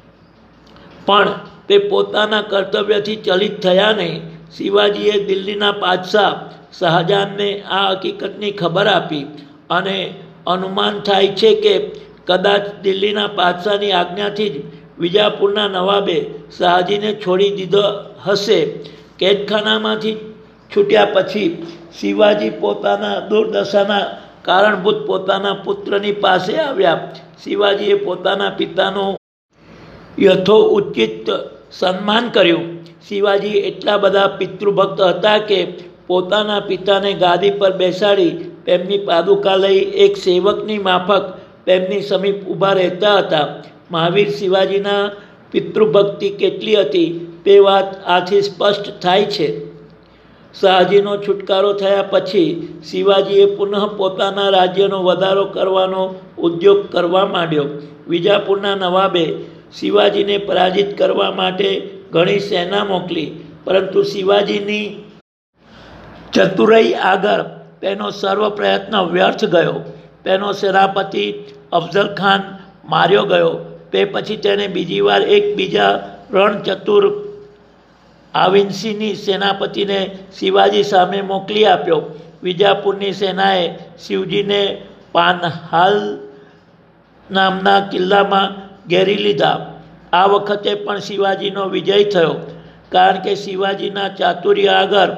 પણ તે પોતાના કર્તવ્યથી ચલિત થયા નહીં. શિવાજીએ દિલ્હીના બાદશાહ શાહજહાનને આ હકીકતની ખબર આપી અને અનુમાન થાય છે કે કદાચ દિલ્હીના બાદશાહની આજ્ઞાથી જ વિજાપુરના નવાબે શાહજીને છોડી દીધો હશે. કેદખાનામાંથી છૂટ્યા પછી શિવાજી પોતાના દુર્દશાના કારણભૂત પોતાના પુત્રની પાસે આવ્યા. શિવાજીએ પોતાના પિતાનું યથોચિત સન્માન કર્યું. શિવાજી એટલા બધા પિતૃભક્ત હતા કે પોતાના પિતાને ગાદી પર બેસાડી તેમની પાદુકા લઈ એક સેવકની માફક તેમની સમીપ ઊભા રહેતા હતા. મહાવીર શિવાજીના પિતૃભક્તિ કેટલી હતી તે વાત આથી સ્પષ્ટ થાય છે. શાહજીનો છુટકારો થયા પછી શિવાજીએ પુનઃ પોતાના રાજ્યનો વધારો કરવાનો ઉદ્યોગ કરવા માંડ્યો. વિજાપુરના નવાબે શિવાજીને પરાજિત કરવા માટે ઘણી સેના મોકલી, પરંતુ શિવાજીની ચતુરાઈ આગળ તેનો સર્વ પ્રયત્ન વ્યર્થ ગયો. તેનો સેનાપતિ અફઝલ ખાન માર્યો ગયો. તે પછી તેણે બીજી વાર એક બીજા રણચતુર આવિનસીની સેનાપતિને શિવાજી સામે મોકલી આપ્યો. વિજાપુરની સેનાએ શિવજીને પાનહાલ નામના કિલ્લામાં ઘેરી લીધા. આ વખતે પણ શિવાજીનો વિજય થયો, કારણ કે શિવાજીના ચાતુર્ય આગળ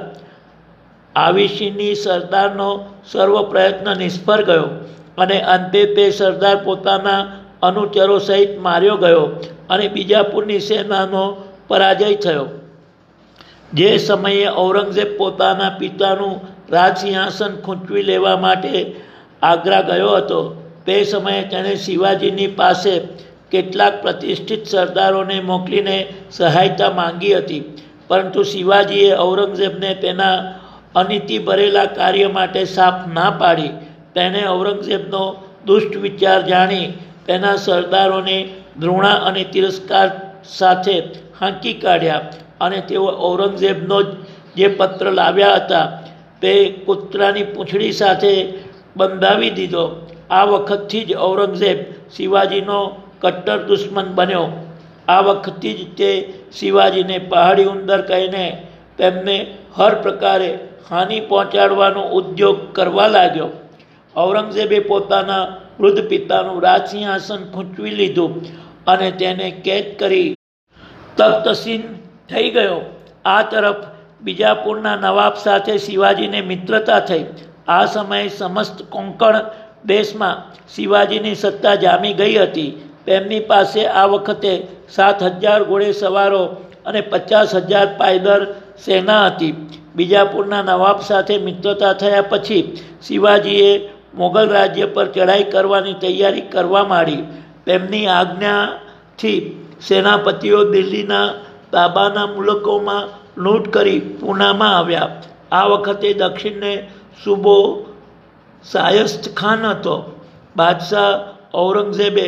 આવિસીની સરદારનો સર્વ પ્રયત્ન નિષ્ફળ ગયો અને અંતે તે સરદાર પોતાના અનુચરો સહિત માર્યો ગયો અને બીજાપુરની સેનાનો પરાજય થયો. જે સમયે ઔરંગઝેબ પોતાના પિતાનું રાજસિંહાસન ખૂંચવી લેવા માટે આગ્રા ગયો હતો, તે સમયે તેણે શિવાજીની પાસે કેટલાક પ્રતિષ્ઠિત સરદારોને મોકલીને સહાયતા માંગી હતી, પરંતુ શિવાજીએ ઔરંગઝેબને તેના અનીતિ ભરેલા કાર્ય માટે સાફ ના પાડી. તેણે ઔરંગઝેબનો દુષ્ટ વિચાર જાણી તેના સરદારોને ઘૃણા અને તિરસ્કાર સાથે હાંકી કાઢ્યા અને તેઓ ઔરંગઝેબનો જે પત્ર લાવ્યા હતા તે કૂતરાની પૂંછડી સાથે બંધાવી દીધો. આ વખતથી જ ઔરંગઝેબ શિવાજીનો કટ્ટર દુશ્મન બન્યો. આ વખતથી જ તે શિવાજીને પહાડી ઉંદર કહીને તેમને હર પ્રકારે હાનિ પહોંચાડવાનો ઉદ્યોગ કરવા લાગ્યો. ઔરંગઝેબે પોતાના વૃદ્ધ પિતાનું રાજસિંહાસન ખૂંચવી લીધું અને તેને કેદ કરી તખ્તસીન થઈ ગયો. આ તરફ બીજાપુરના નવાબ સાથે શિવાજીને મિત્રતા થઈ. આ સમયે સમસ્ત કોંકણ દેશમાં શિવાજીની સત્તા જામી ગઈ હતી. તેમની પાસે આ વખતે સાત હજાર ઘોડે સવારો અને પચાસ હજાર પાયદળ સેના હતી. બીજાપુરના નવાબ સાથે મિત્રતા થયા પછી શિવાજીએ મોગલ રાજ્ય પર ચઢાઈ કરવાની તૈયારી કરવા માંડી. તેમની આજ્ઞાથી સેનાપતિઓ દિલ્હીના તાબાના મુલકોમાં લૂંટ કરી પૂનામાં આવ્યા. આ વખતે દક્ષિણને સૂબો શાયસ્ત ખાન હતો. બાદશાહ ઔરંગઝેબે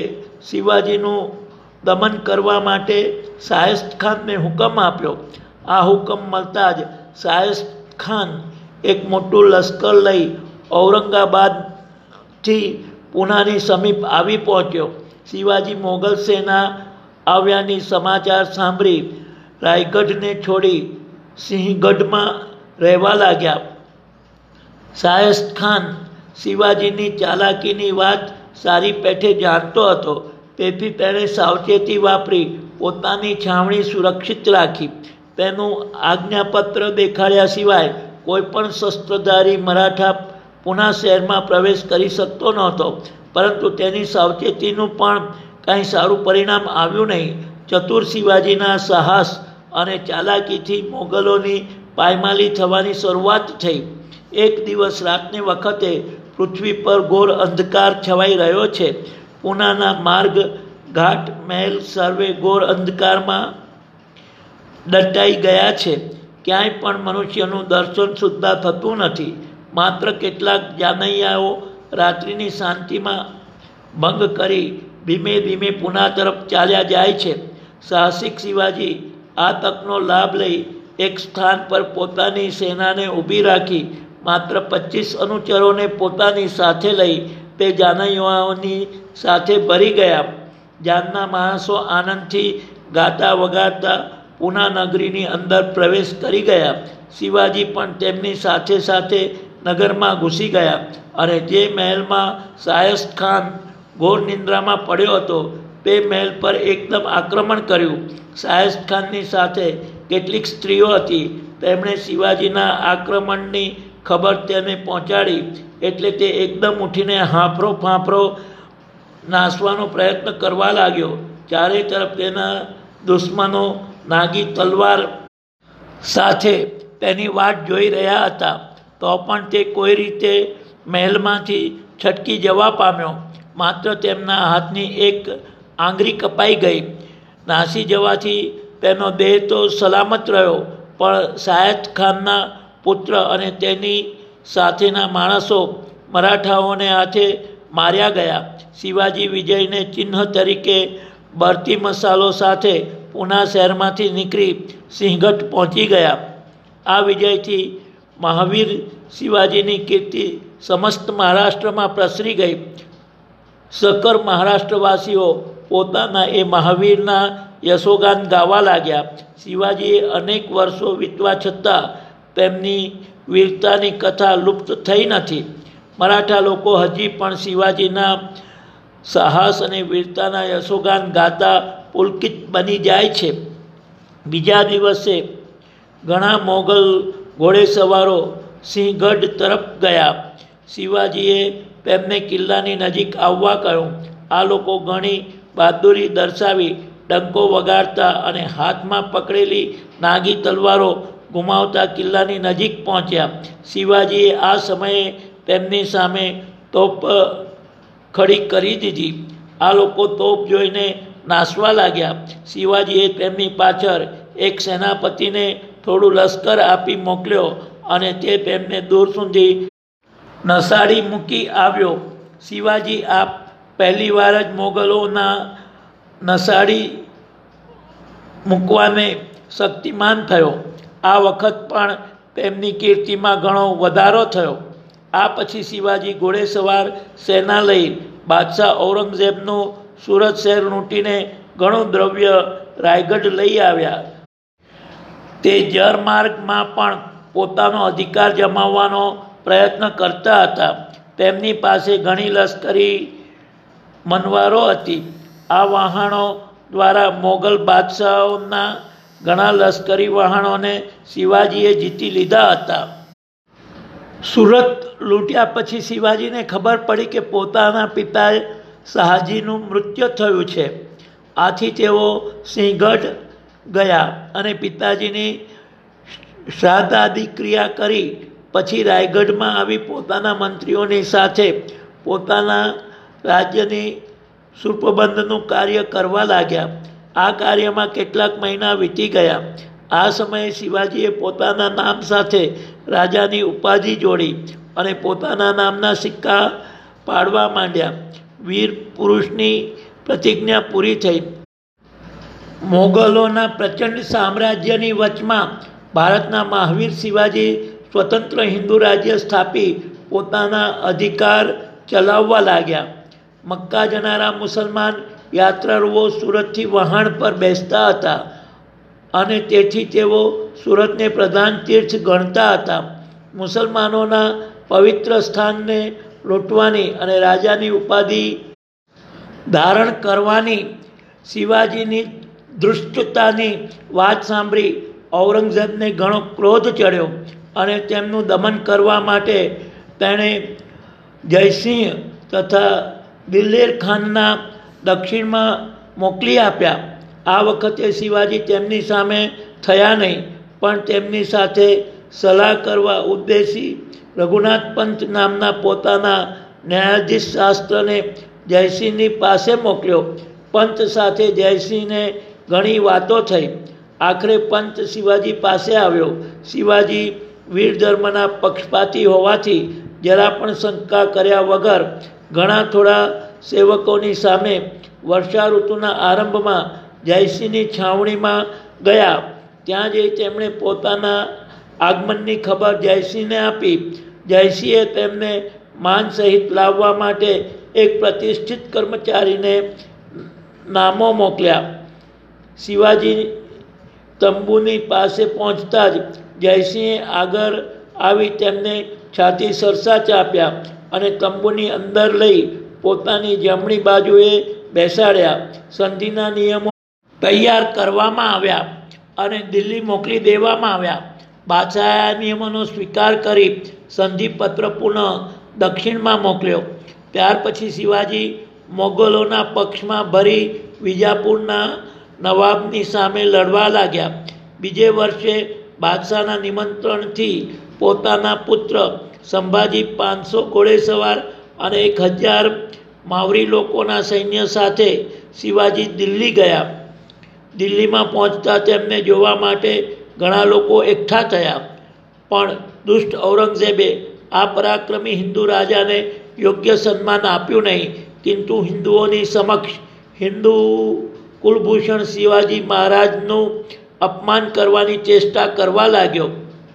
શિવાજીનું દમન કરવા માટે શાયસ્ત ખાનને હુકમ આપ્યો. આ હુકમ મળતા જ શાયસ્ત ખાન એક મોટું લશ્કર લઈ ઔરંગાબાદથી પૂનાની સમીપ આવી પહોંચ્યો. શિવાજી મોગલ સેના આવ્યાની સમાચાર સાંભળી રાયગઢને છોડી સિંહગઢમાં રહેવા લાગ્યા. શાયસ્ત ખાન શિવાજીની ચાલાકીની વાત સારી પેઠે જાણતો હતો, તેથી તેણે સાવચેતી વાપરી પોતાની છાવણી સુરક્ષિત રાખી. તેનું આજ્ઞાપત્ર દેખાડ્યા સિવાય કોઈ પણ શસ્ત્રધારી મરાઠા પૂના શહેરમાં પ્રવેશ કરી શકતો નહોતો. પરંતુ તેની સાવચેતીનું પણ કાંઈ સારું પરિણામ આવ્યું નહીં. ચતુર શિવાજીના સાહસ અને ચાલાકીથી મોગલોની પાયમાલી થવાની શરૂઆત થઈ. એક દિવસ રાતને વખતે પૃથ્વી પર ઘોર અંધકાર છવાઈ રહ્યો છે. પૂનાના માર્ગ, ઘાટ, મહેલ સર્વે ઘોર અંધકારમાં દટાઈ ગયા છે. ક્યાંય પણ મનુષ્યનું દર્શન સુદ્ધા થતું નથી. માત્ર કેટલાક જાનૈયાઓ રાત્રિની શાંતિમાં ભંગ કરી ધીમે ધીમે પૂના તરફ ચાલ્યા જાય છે. સાહસિક શિવાજી આ તકનો લાભ લઈ એક સ્થાન પર પોતાની સેનાને ઊભી રાખી માત્ર પચીસ અનુચરોને પોતાની સાથે લઈ તે જાનૈયાઓની સાથે ભરી ગયા. જાનના માણસો આનંદથી ગાતા વગાડતા પૂના નગરીની અંદર પ્રવેશ કરી ગયા. શિવાજી પણ તેમની સાથે સાથે નગરમાં ઘૂસી ગયા અને જે મહેલમાં શાયસ્ત ખાન ઘોર નિંદ્રામાં પડ્યો હતો તે મહેલ પર એકદમ આક્રમણ કર્યું. શાયસ્ત ખાનની સાથે કેટલીક સ્ત્રીઓ હતી. તેમણે શિવાજીના આક્રમણની ખબર તેને પહોંચાડી એટલે તે એકદમ ઉઠીને હાંફરો ફાંફરો નાસવાનો પ્રયત્ન કરવા લાગ્યો. ચારે તરફ તેના દુશ્મનો નાગી તલવાર સાથે તેની વાટ જોઈ રહ્યા હતા. તો પણ તે કોઈ રીતે મહેલમાંથી છટકી જવા પામ્યો. માત્ર તેમના હાથની એક આંગળી કપાઈ ગઈ. નાસી જવાથી તેનો દેહ તો સલામત રહ્યો, પણ શાયસ્ત ખાનના પુત્ર અને તેની સાથેના માણસો મરાઠાઓને હાથે માર્યા ગયા. શિવાજી વિજયને ચિહ્ન તરીકે બરતી મસાલો સાથે પૂના શહેરમાંથી નીકળી સિંહગઢ પહોંચી ગયા. આ વિજયથી મહાવીર શિવાજીની કીર્તિ સમસ્ત મહારાષ્ટ્રમાં પ્રસરી ગઈ. સકર મહારાષ્ટ્રવાસીઓ પોતાના એ મહાવીરના યશોગાન ગાવા લાગ્યા. શિવાજીએ અનેક વર્ષો વીતવા છતાં તેમની વીરતાની કથા લુપ્ત થઈ નથી. મરાઠા લોકો હજી પણ શિવાજીના સાહસ અને વીરતાના યશોગાન ગાતા પુલકિત બની જાય છે. બીજા દિવસે ઘણા મોગલ ઘોડેસવારો સિંહગઢ તરફ ગયા. શિવાજીએ તેમને કિલ્લાની નજીક આવવા કહ્યું. આ લોકો ઘણી બહાદુરી દર્શાવી ડંકો વગાડતા અને હાથમાં પકડેલી નાગી તલવારો ગુમાવતા કિલ્લાની નજીક પહોંચ્યા. શિવાજીએ આ સમયે તેમની સામે તોપ ખડી કરી દીધી. આ લોકો તોપ જોઈને નાસવા લાગ્યા. શિવાજીએ તેમની પાછળ એક સેનાપતિને થોડું લશ્કર આપી મોકલ્યો અને તે તેમને દૂર સુધી નસાડી મૂકી આવ્યો. શિવાજી આ પહેલી વાર જ મોગલોના નસાડી મૂકવાને શક્તિમાન થયો. આ વખત પણ તેમની કીર્તિમાં ઘણો વધારો થયો. આ પછી શિવાજી ઘોડેસવાર સેના લઈ બાદશાહ ઔરંગઝેબનું સુરત શહેર લૂંટીને ઘણું દ્રવ્ય રાયગઢ લઈ આવ્યા. તે જળમાર્ગમાં પણ પોતાનો અધિકાર જમાવવાનો પ્રયત્ન કરતા હતા. તેમની પાસે ઘણી લશ્કરી મનવારો હતી. આ વહાણો દ્વારા મોગલ બાદશાહોના ઘણા લશ્કરી વહાણોને શિવાજીએ જીતી લીધા હતા. સુરત લૂંટ્યા પછી શિવાજીને ખબર પડી કે પોતાના પિતા શાહજીનું મૃત્યુ થયું છે. આથી તેઓ સિંહગઢ ગયા અને પિતાજીની શ્રાદ્ધાદિ ક્રિયા કરી પછી રાયગઢમાં આવી પોતાના મંત્રીઓની સાથે પોતાના રાજ્યની સુપ્રબંધનું કાર્ય કરવા લાગ્યા. આ કાર્યમાં કેટલાક મહિના વીતી ગયા. આ સમયે શિવાજીએ પોતાના નામ સાથે રાજાની ઉપાધિ જોડી અને પોતાના નામના સિક્કા પાડવા માંડ્યા. વીર પુરુષની પ્રતિજ્ઞા પૂરી થઈ. મોગલોના પ્રચંડ સામ્રાજ્યની વચમાં ભારતના મહાવીર શિવાજી સ્વતંત્ર હિન્દુ રાજ્ય સ્થાપી પોતાના અધિકાર ચલાવવા લાગ્યા. મક્કા જનારા મુસલમાન યાત્રાળુઓ સુરતથી વહાણ પર બેસતા હતા અને તેથી તેઓ સુરતને પ્રધાન તીર્થ ગણતા હતા. મુસલમાનોના પવિત્ર સ્થાનને લૂંટવાની અને રાજાની ઉપાધિ ધારણ કરવાની શિવાજીની ધૃષ્ટતાની વાત સાંભળી ઔરંગઝેબને ઘણો ક્રોધ ચડ્યો અને તેમનું દમન કરવા માટે તેણે જયસિંહ તથા દિલેર ખાનના દક્ષિણમાં મોકલી આપ્યા. આ વખતે શિવાજી તેમની સામે થયા નહીં, પણ તેમની સાથે સલાહ કરવા ઉદ્દેશી રઘુનાથ પંત નામના પોતાના ન્યાયાધીશ શાસ્ત્રને જયસિંહની પાસે મોકલ્યો. પંત સાથે જયસિંહને ઘણી વાતો થઈ. આખરે પંત શિવાજી પાસે આવ્યો. શિવાજી વીર ધર્મના પક્ષપાતી હોવાથી જરા પણ શંકા કર્યા વગર ઘણા થોડા સેવકોની સામે વર્ષા ઋતુના આરંભમાં જયસિંહની છાવણીમાં ગયા. ત્યાં જઈ તેમણે પોતાના આગમનની ખબર જયસિંહને આપી. જયસિંહે તેમને માન સહિત લાવવા માટે એક પ્રતિષ્ઠિત કર્મચારીને નામો મોકલ્યા. શિવાજી તંબુની પાસે પહોંચતા જ જયસિંહે આગળ આવી તેમને છાતી સરસાચ આપ્યા અને તંબુની અંદર લઈ પોતાની જમણી બાજુએ બેસાડ્યા. સંધિના નિયમો તૈયાર કરવામાં આવ્યા અને દિલ્હી મોકલી દેવામાં આવ્યા. બાદશાહે આ નિયમોનો સ્વીકાર કરી સંધિપત્ર પુનઃ દક્ષિણમાં મોકલ્યો. ત્યાર પછી શિવાજી મોગલોના પક્ષમાં ભરી વિજાપુરના નવાબની સામે લડવા લાગ્યા. બીજે વર્ષે બાદશાહના નિમંત્રણથી પોતાના પુત્ર સંભાજી પાંચસો ઘોડેસવાર અને એક હજાર માવરી લોકોના સૈન્ય સાથે શિવાજી દિલ્હી ગયા. દિલ્હીમાં પહોંચતા તેમને જોવા માટે ઘણા લોકો એકઠા થયા, પણ દુષ્ટ ઔરંગઝેબે આ પરાક્રમી હિન્દુ રાજાને યોગ્ય સન્માન આપ્યું નહીં, કિંતુ હિન્દુઓની સમક્ષ હિન્દુ કુલભૂષણ શિવાજી મહારાજનું અપમાન કરવાની ચેષ્ટા કરવા લાગ્યો.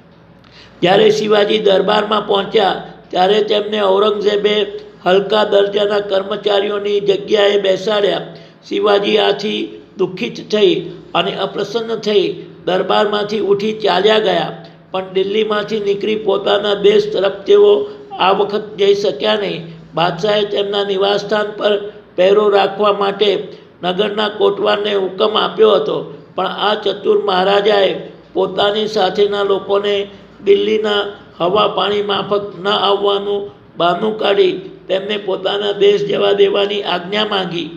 જ્યારે શિવાજી દરબારમાં પહોંચ્યા ત્યારે તેમને ઔરંગઝેબે હલકા દરજાના કર્મચારીઓની જગ્યાએ બેસાડ્યા. શિવાજી આથી દુઃખિત થઈ અને અપ્રસન્ન થઈ દરબારમાંથી ઉઠી ચાલ્યા ગયા. પણ દિલ્હીમાંથી નીકળી પોતાના દેશ તરફ તેઓ આ વખત જઈ શક્યા નહીં. બાદશાહે તેમના નિવાસસ્થાન પર પહેરો રાખવા માટે નગરના કોટવારને હુકમ આપ્યો હતો, પણ આ ચતુર મહારાજાએ પોતાની સાથેના લોકોને દિલ્હીના હવા પાણી માફક ન આવવાનું બહાનું કાઢી તેમને પોતાના દેશ જવા દેવાની આજ્ઞા માંગી.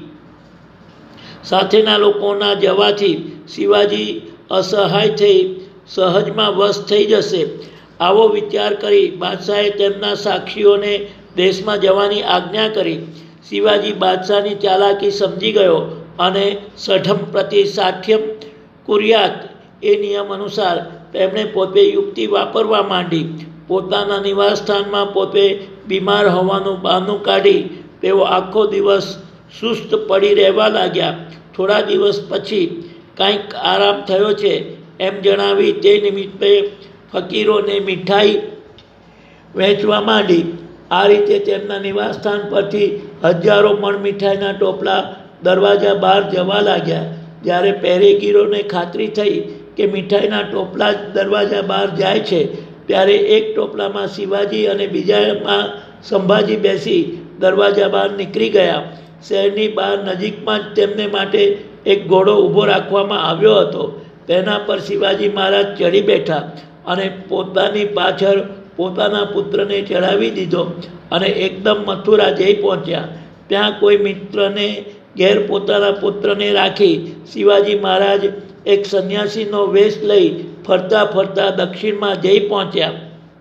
સાથેના લોકોના જવાથી શિવાજી અસહાય થઈ સહજમાં વશ થઈ જશે, આવો વિચાર કરી બાદશાહે તેમના સાક્ષીઓને દેશમાં જવાની આજ્ઞા કરી. શિવાજી બાદશાહની ચાલાકી સમજી ગયો અને સઠમ પ્રતિ સાઠ્યમ કુર્યાત એ નિયમ અનુસાર તેમણે પોતે યુક્તિ વાપરવા માંડી. પોતાના નિવાસસ્થાનમાં પોતે બીમાર હોવાનું બહાનું કાઢી તેઓ આખો દિવસ સુસ્ત પડી રહેવા લાગ્યા. થોડા દિવસ પછી કંઈક આરામ થયો છે એમ જણાવી તે નિમિત્તે ફકીરોને મીઠાઈ વહેંચવા માંડી. આ રીતે તેમના નિવાસસ્થાન પરથી હજારો મણ મીઠાઈના ટોપલા દરવાજા બહાર જવા લાગ્યા. જ્યારે પહેરેગીરોને ખાતરી થઈ કે મીઠાઈના ટોપલા જ દરવાજા બહાર જાય છે, ત્યારે એક ટોપલામાં શિવાજી અને બીજામાં સંભાજી બેસી દરવાજા બહાર નીકળી ગયા. શહેરની બહાર નજીકમાં જ તેમને માટે એક ઘોડો ઊભો રાખવામાં આવ્યો હતો. તેના પર શિવાજી મહારાજ ચડી બેઠા અને પોતાની પાછળ પોતાના પુત્રને ચડાવી દીધો અને એકદમ મથુરા જઈ પહોંચ્યા. ત્યાં કોઈ મિત્રને ઘેર પોતાના પુત્રને રાખી શિવાજી મહારાજ એક સંન્યાસીનો વેશ લઈ ફરતા ફરતા દક્ષિણમાં જઈ પહોંચ્યા.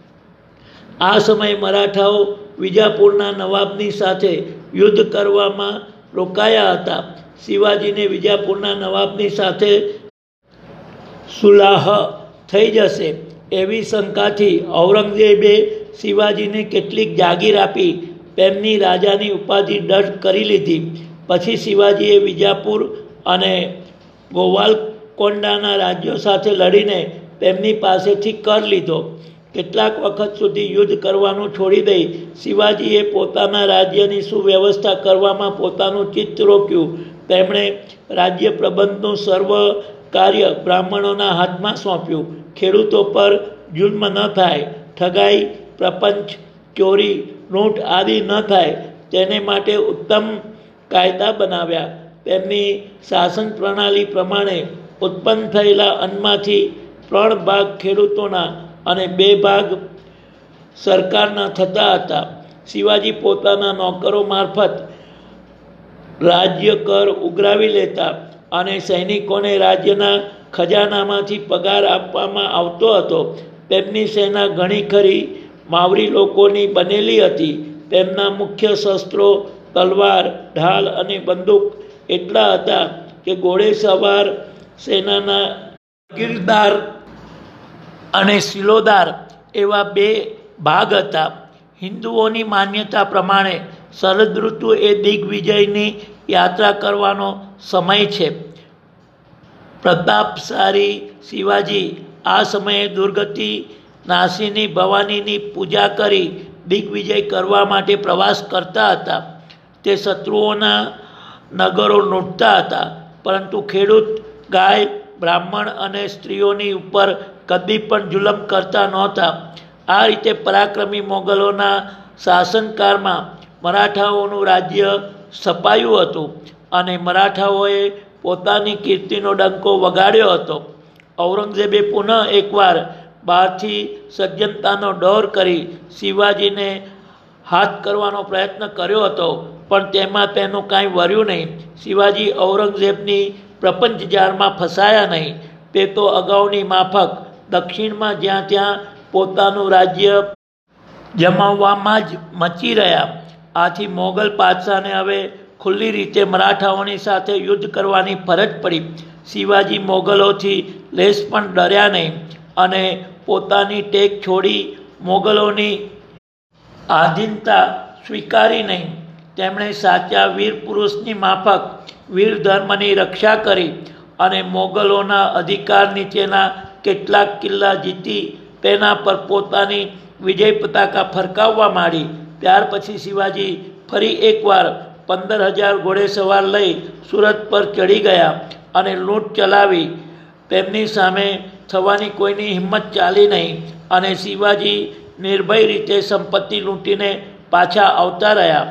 આ સમયે મરાઠાઓ વિજાપુરના નવાબની સાથે યુદ્ધ કરવામાં રોકાયા હતા. શિવાજીને વિજાપુરના નવાબની સાથે સુલાહ થઈ જશે એવી શંકાથી ઔરંગઝેબે શિવાજીને કેટલીક જાગીર આપી તેમની રાજાની ઉપાધિ દઢ કરી લીધી. પછી શિવાજીએ વિજાપુર અને ગોવાલકોંડાના રાજ્યો સાથે લડીને તેમની પાસેથી કર લીધો. કેટલાક વખત સુધી યુદ્ધ કરવાનું છોડી દઈ શિવાજીએ પોતાના રાજ્યની સુવ્યવસ્થા કરવામાં પોતાનું ચિત્ત રોક્યું. તેમણે રાજ્ય પ્રબંધનું સર્વ કાર્ય બ્રાહ્મણોના હાથમાં સોંપ્યું. ખેડૂતો પર જુલ્મ ન થાય, ઠગાઈ, પ્રપંચ, ચોરી, લૂંટ આદિ ન થાય તેને માટે ઉત્તમ કાયદા બનાવ્યા. તેમની શાસન પ્રણાલી પ્રમાણે ઉત્પન્ન થયેલા અન્નમાંથી ત્રણ ભાગ ખેડૂતોના અને બે ભાગ સરકારના થતા હતા. શિવાજી પોતાના નોકરો મારફત રાજ્ય કર ઉઘરાવી લેતા અને સૈનિકોને રાજ્યના ખજાનામાંથી પગાર આપવામાં આવતો હતો. તેમની સેના ઘણી ખરી માવરી લોકોની બનેલી હતી. તેમના મુખ્ય શસ્ત્રો તલવાર, ઢાલ અને બંદૂક એટલા હતા કે ઘોડે સવાર સેનાના ગીરદાર અને સિલોદાર એવા બે ભાગ હતા. હિન્દુઓની માન્યતા પ્રમાણે શરદ ઋતુ એ દિગ્વિજયની યાત્રા કરવાનો સમય છે. પ્રતાપશાળી શિવાજી આ સમયે દુર્ગતિ નાશિની ભવાનીની પૂજા કરી દિગ્વિજય કરવા માટે પ્રવાસ કરતા હતા. તે શત્રુઓના નગરો લૂંટતા હતા, પરંતુ ખેડૂત, ગાય, બ્રાહ્મણ અને સ્ત્રીઓની ઉપર કદી પણ જુલમ કરતા નહોતા. આ રીતે પરાક્રમી મોગલોના શાસનકાળમાં મરાઠાઓનું રાજ્ય સ્થપાયું હતું અને મરાઠાઓએ પોતાની કીર્તિનો ડંકો વગાડ્યો હતો. ઔરંગઝેબે પુનઃ એકવાર બહારથી સજ્જનતાનો ડોર કરી શિવાજીને હાથ કરવાનો પ્રયત્ન કર્યો હતો, પણ તેમાં તેનું કાંઈ વર્યું નહીં. શિવાજી ઔરંગઝેબની પ્રપંચ જાળમાં ફસાયા નહીં. તે તો અગાઉની માફક દક્ષિણમાં જ્યાં ત્યાં પોતાનું રાજ્ય જમાવવામાં જ મચી રહ્યા. આથી મોગલ પાતશાહને હવે ખુલ્લી રીતે મરાઠાઓની સાથે યુદ્ધ કરવાની ફરજ પડી. શિવાજી મોગલોથી લેશ પણ ડર્યા નહીં અને પોતાની ટેક છોડી મોગલોની આધીનતા સ્વીકારી નહીં. તેમણે સાચા વીર પુરુષની માફક વીર ધર્મની રક્ષા કરી અને મોગલોના અધિકાર નીચેના કેટલાક કિલ્લા જીતી તેના પર પોતાની વિજય પતાકા ફરકાવવા માંડી. ત્યાર પછી શિવાજી ફરી એકવાર પંદર હજાર ઘોડેસવાર લઈ સુરત પર ચડી ગયા અને લૂંટ ચલાવી. તેમની સામે થવાની કોઈની હિંમત ચાલી નહીં અને શિવાજી નિર્ભય રીતે સંપત્તિ લૂંટીને પાછા આવતા રહ્યા.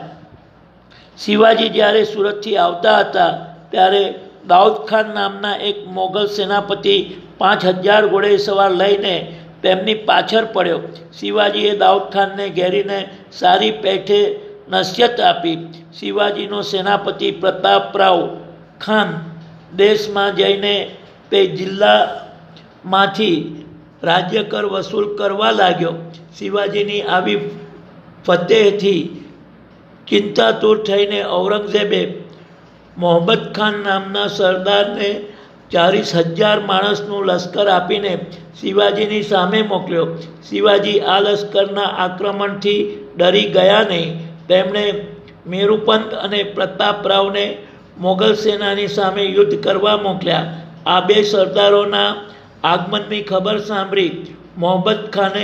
શિવાજી જ્યારે સુરતથી આવતા હતા ત્યારે દાઉદ ખાન નામના એક મોગલ સેનાપતિ પાંચ હજાર ઘોડેસવાર લઈને તેમની પાછળ પડ્યો. શિવાજીએ દાઉદ ખાનને ઘેરીને સારી પેઠે નસીહત આપી. શિવાજીનો સેનાપતિ પ્રતાપરાવ ખાન દેશમાં જઈને તે જિલ્લામાંથી રાજ્ય કર વસૂલ કરવા લાગ્યો. શિવાજીની આવી ફતેહથી ચિંતાતુર થઈને ઔરંગઝેબે મોહમ્મદ ખાન નામના સરદારને ચાલીસ હજાર માણસનું લશ્કર આપીને શિવાજીની સામે મોકલ્યો. શિવાજી આ લશ્કરના આક્રમણથી ડરી ગયા નહીં. તેમણે મેરુપંત અને પ્રતાપરાવને મોગલ સેનાની સામે યુદ્ધ કરવા મોકલ્યા. આ બે સરદારોના આગમનની ખબર સાંભળી મોહમ્મદ ખાને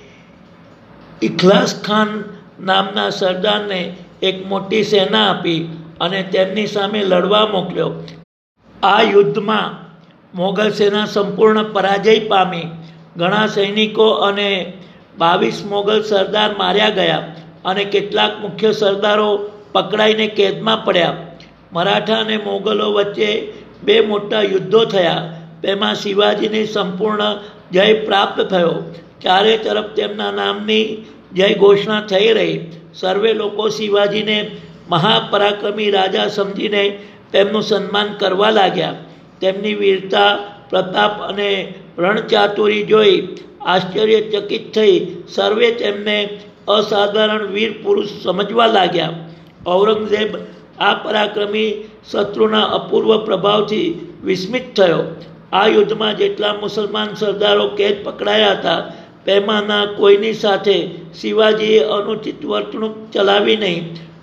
ઇખલાસ ખાન નામના સરદારને એક મોટી સેના આપી અને તેમની સામે લડવા મોકલ્યો. આ યુદ્ધમાં મોગલ સેના સંપૂર્ણ પરાજય પામી. ઘણા સૈનિકો અને બાવીસ મોગલ સરદાર માર્યા ગયા અને કેટલાક મુખ્ય સરદારો પકડાઈને કેદમાં પડ્યા. મરાઠા અને મોગલો વચ્ચે બે મોટા યુદ્ધો થયા. તેમાં શિવાજીને સંપૂર્ણ જય પ્રાપ્ત થયો. ચારે તરફ તેમના નામની જય ઘોષણા થઈ રહી. સર્વે લોકો શિવાજીને મહાપરાક્રમી રાજા સમજીને તેમનું સન્માન કરવા લાગ્યા. તેમની વીરતા, પ્રતાપ અને રણચાતુરી જોઈ આશ્ચર્યચકિત થઈ સર્વે તેમને અસાધારણ વીર પુરુષ સમજવા લાગ્યા. ઔરંગઝેબ આ પરાક્રમી શત્રુના અપૂર્વ પ્રભાવથી વિસ્મિત થયો. આ યુદ્ધમાં જેટલા મુસલમાન સરદારો કેદ પકડાયા હતા તેમાંના કોઈની સાથે શિવાજીએ અનુચિત વર્તણૂક ચલાવી નહીં.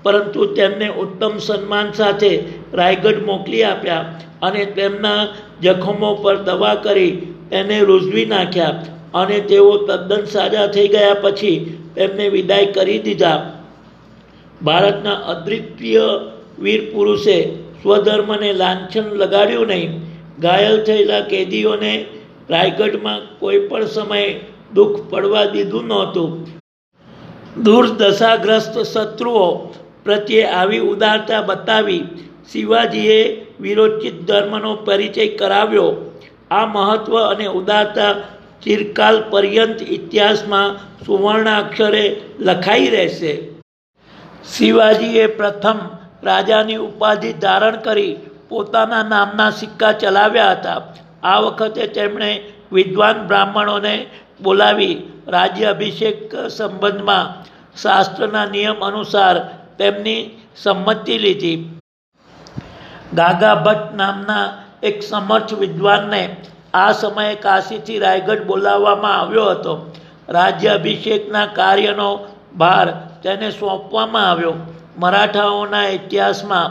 પરંતુ તેમને ઉત્તમ સન્માન સાથે રાયગઢ મોકલી આપ્યા અને તેમના જખમો પર દવા કરી તેને રૂઝવી નાખ્યા અને તેઓ તદ્દન સાજા થઈ ગયા પછી તેમને વિદાય કરી દીધા. ભારતના અદ્વિતીય વીર પુરુષે સ્વધર્મને લાંછન લગાડ્યું નહીં. ઘાયલ થયેલા કેદીઓને રાયગઢમાં કોઈ પણ સમયે દુઃખ પડવા દીધું નહોતું. દુર્દશાગ્રસ્ત શત્રુઓ પ્રત્યે આવી ઉદારતા બતાવી શિવાજીએ વિરોચિત ધર્મનો પરિચય કરાવ્યો. આ મહત્વ અને ઉદારતા ચિરકાલ પર્યંત ઇતિહાસમાં સુવર્ણ અક્ષરે લખાઈ રહેશે. શિવાજીએ પ્રથમ રાજાની ઉપાધિ ધારણ કરી પોતાના નામના સિક્કા ચલાવ્યા હતા. આ વખતે તેમણે વિદ્વાન બ્રાહ્મણોને બોલાવી રાજ્ય અભિષેક સંબંધમાં શાસ્ત્રના નિયમ અનુસાર તેમની સંમતિ લીધી. ગાગા ભટ્ટ નામના એક સમર્થ વિદ્વાનને આ સમયે કાશીથી રાયગઢ બોલાવવામાં આવ્યો હતો. રાજ્ય અભિષેકના કાર્યનો ભાર તેને સોંપવામાં આવ્યો. મરાઠાઓના ઇતિહાસમાં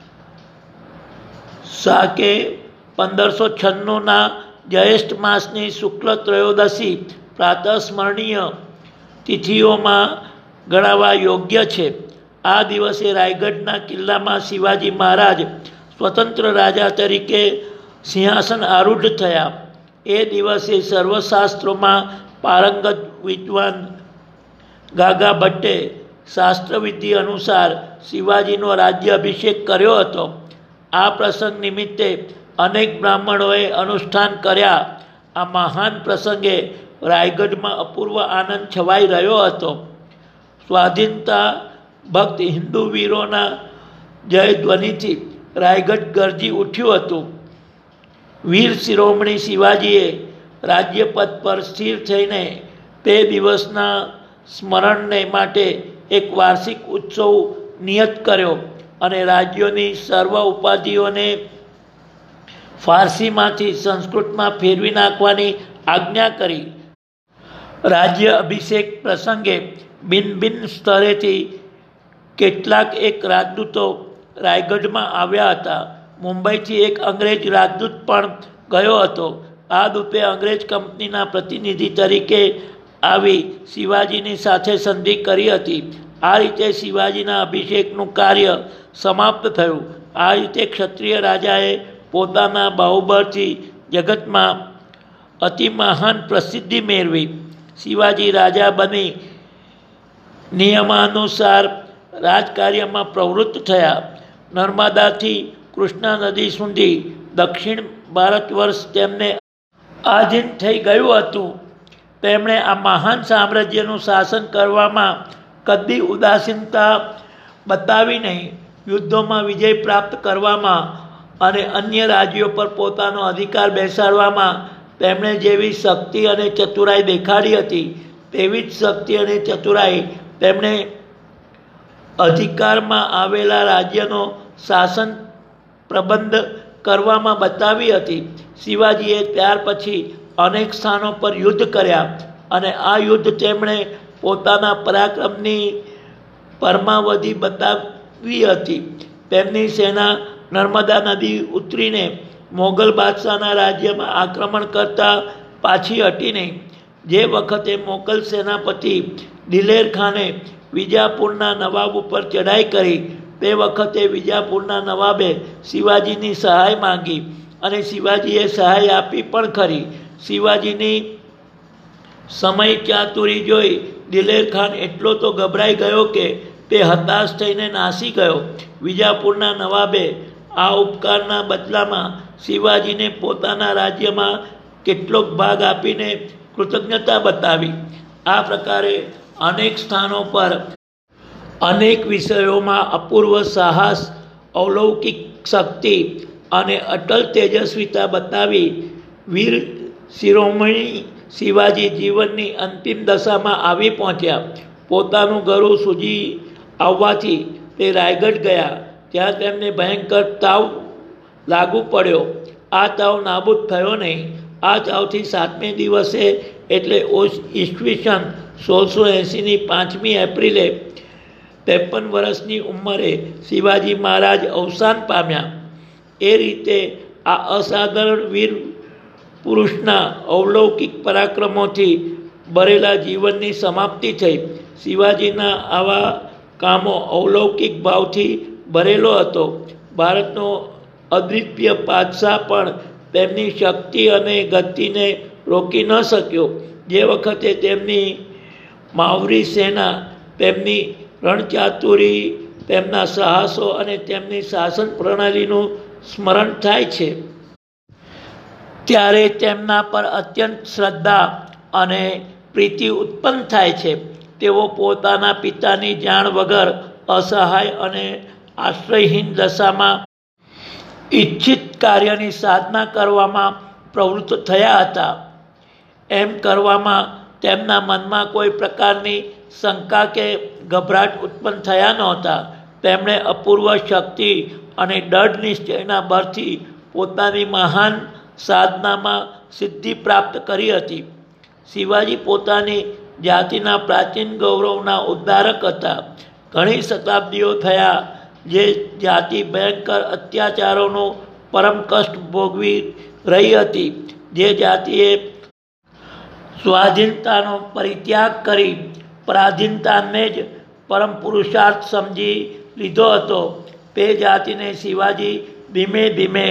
સાકે પંદરસો છન્નુંના જ્યેષ્ઠ માસની શુક્લ ત્રયોદશી પ્રાતઃસ્મરણીય તિથિઓમાં ગણાવવા યોગ્ય છે. આ દિવસે રાયગઢના કિલ્લામાં શિવાજી મહારાજ સ્વતંત્ર રાજા તરીકે સિંહાસન આરૂઢ થયા. એ દિવસે સર્વશાસ્ત્રોમાં પારંગત વિદ્વાન ગાગા ભટ્ટે શાસ્ત્રવિધિ અનુસાર શિવાજીનો રાજ્ય અભિષેક કર્યો હતો. આ પ્રસંગ નિમિત્તે અનેક બ્રાહ્મણોએ અનુષ્ઠાન કર્યા. આ મહાન પ્રસંગે રાયગઢમાં અપૂર્વ આનંદ છવાઈ રહ્યો હતો. સ્વાધીનતા ભક્ત હિન્દુ વીરોના જય ધ્વનિથી રાયગઢ ગરજી ઉઠ્યું હતું. વીર શિરોમણી શિવાજીએ રાજ્યપદ પર સ્થિર થઈને તે દિવસના સ્મરણને માટે એક વાર્ષિક ઉત્સવ નિયત કર્યો અને રાજ્યોની સર્વ ઉપાધિઓને ફારસીમાંથી સંસ્કૃતમાં ફેરવી નાખવાની આજ્ઞા કરી. રાજ્ય અભિષેક પ્રસંગે ભિન્ન ભિન્ન સ્તરેથી કેટલાક એક રાજદૂતો રાયગઢમાં આવ્યા હતા. મુંબઈથી એક અંગ્રેજ રાજદૂત પણ ગયો હતો. આ દૂતે અંગ્રેજ કંપનીના પ્રતિનિધિ તરીકે આવી શિવાજીની સાથે સંધિ કરી હતી. આ રીતે શિવાજીના અભિષેકનું કાર્ય સમાપ્ત થયું. આ રીતે ક્ષત્રિય રાજાએ પોતાના બાહુબળથી જગતમાં અતિ મહાન પ્રસિદ્ધિ મેળવી. શિવાજી રાજા બની નિયમાનુસાર રાજકાર્યમાં પ્રવૃત્ત થયા. નર્મદાથી કૃષ્ણા નદી સુધી દક્ષિણ ભારત વર્ષ તેમને આધીન થઈ ગયું હતું. તેમણે આ મહાન સામ્રાજ્યનું શાસન કરવામાં કદી ઉદાસીનતા બતાવી નહીં. યુદ્ધોમાં વિજય પ્રાપ્ત કરવામાં અને અન્ય રાજ્યો પર પોતાનો અધિકાર બેસાડવામાં તેમણે જેવી શક્તિ અને ચતુરાઈ દેખાડી હતી તેવી જ શક્તિ અને ચતુરાઈ તેમણે અધિકારમાં આવેલા રાજ્યનો શાસન પ્રબંધ કરવામાં બતાવી હતી. શિવાજીએ ત્યાર પછી અનેક સ્થાનો પર યુદ્ધ કર્યા અને આ યુદ્ધ તેમણે પોતાના પરાક્રમની પરમાવધિ બતાવી હતી. તેમની સેના નર્મદા નદી ઉતરીને મોગલ બાદશાહના રાજ્યમાં આક્રમણ કરતા પાછી હટી નહીં. જે વખતે મોગલ સેનાપતિ દિલેર ખાને વિજાપુરના નવાબ ઉપર ચઢાઈ કરી તે વખતે વિજાપુરના નવાબે શિવાજીની સહાય માંગી અને શિવાજીએ સહાય આપી પણ ખરી. શિવાજીની સમય ચાતુરી જોઈ દિલેર ખાન એટલો તો ગભરાઈ ગયો કે તે હતાશ થઈને નાસી ગયો. વિજાપુરના નવાબે આ ઉપકારના બદલામાં શિવાજીને પોતાના રાજ્યમાં કેટલોક ભાગ આપીને કૃતજ્ઞતા બતાવી. આ પ્રકારે અનેક સ્થાનો પર અનેક વિષયોમાં અપૂર્વ સાહસ, અલૌકિક શક્તિ અને અટલ તેજસ્વીતા બતાવી વીર શિરોમણી શિવાજી જીવનની અંતિમ દશામાં આવી પહોંચ્યા. પોતાનું ગળું સૂજી આવવાથી તે રાયગઢ ગયા. ત્યાં તેમને ભયંકર તાવ લાગુ પડ્યો. આ તાવ નાબૂદ થયો નહીં. આ તાવથી સાતમે દિવસે એટલે ઈસવીસન સોળસો એંસીની પાંચમી એપ્રિલે ત્રેપન વર્ષની ઉંમરે શિવાજી મહારાજ અવસાન પામ્યા. એ રીતે આ અસાધારણ વીર પુરુષના અવલૌકિક પરાક્રમોથી ભરેલા જીવનની સમાપ્તિ થઈ. શિવાજીના આવા કામો અવલૌકિક ભાવથી ભરેલો હતો. ભારતનો અદ્વિતીય બાદશાહ પણ તેમની શક્તિ અને ગતિને રોકી ન શક્યો. જે વખતે તેમની માવરી સેના, તેમની રણચાતુરી, તેમના સાહસો અને તેમની શાસન પ્રણાલીનું સ્મરણ થાય છે, ત્યારે તેમના પર અત્યંત શ્રદ્ધા અને પ્રીતિ ઉત્પન્ન થાય છે. તેઓ પોતાના પિતાની જાણ વગર અસહાય અને આશ્રયહીન દશામાં ઈચ્છિત કાર્યની સાધના કરવામાં પ્રવૃત્ત થયા હતા. એમ કરવામાં તેમના મનમાં કોઈ પ્રકારની શંકા કે ગભરાટ ઉત્પન્ન થયા નહોતા. તેમણે અપૂર્વ શક્તિ અને દૃઢ નિશ્ચયના બળથી પોતાની મહાન સાધનામાં સિદ્ધિ પ્રાપ્ત કરી હતી. શિવાજી પોતાની જાતિના પ્રાચીન ગૌરવના ઉદ્ધારક હતા. ઘણી શતાબ્દીઓ થયા જે જાતિ ભયંકર અત્યાચારોનો પરમ કષ્ટ ભોગવી રહી હતી. જે જાતિએ સ્વાધીનતાનો પરિત્યાગ કરી પરાધીનતાને જ પરમ પુરુષાર્થ સમજી લીધો હતો, તે જાતિને શિવાજી ધીમે ધીમે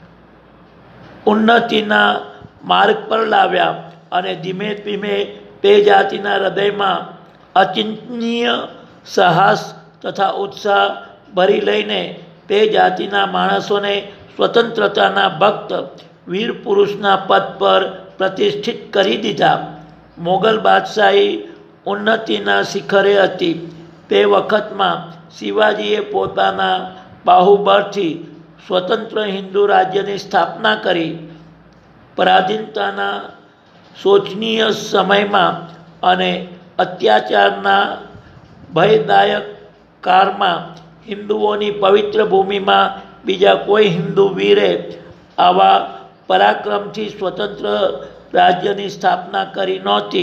ઉન્નતિના માર્ગ પર લાવ્યા અને ધીમે ધીમે તે જાતિના હૃદયમાં અચિંતનીય સાહસ તથા ઉત્સાહ ભરી લઈને તે જાતિના માણસોને સ્વતંત્રતાના ભક્ત વીર પુરુષના પદ પર પ્રતિષ્ઠિત કરી દીધા. મોગલ બાદશાહી ઉન્નતિના શિખરે હતી. તે વખતમાં શિવાજીએ પોતાના બાહુબળથી સ્વતંત્ર હિન્દુ રાજ્યની સ્થાપના કરી. પરાધીનતાના શોચનીય સમયમાં અને અત્યાચારના ભયદાયક કાળમાં હિન્દુઓની પવિત્ર ભૂમિમાં બીજા કોઈ હિન્દુ વીરે આવા પરાક્રમથી સ્વતંત્ર રાજ્યની સ્થાપના કરી નહોતી.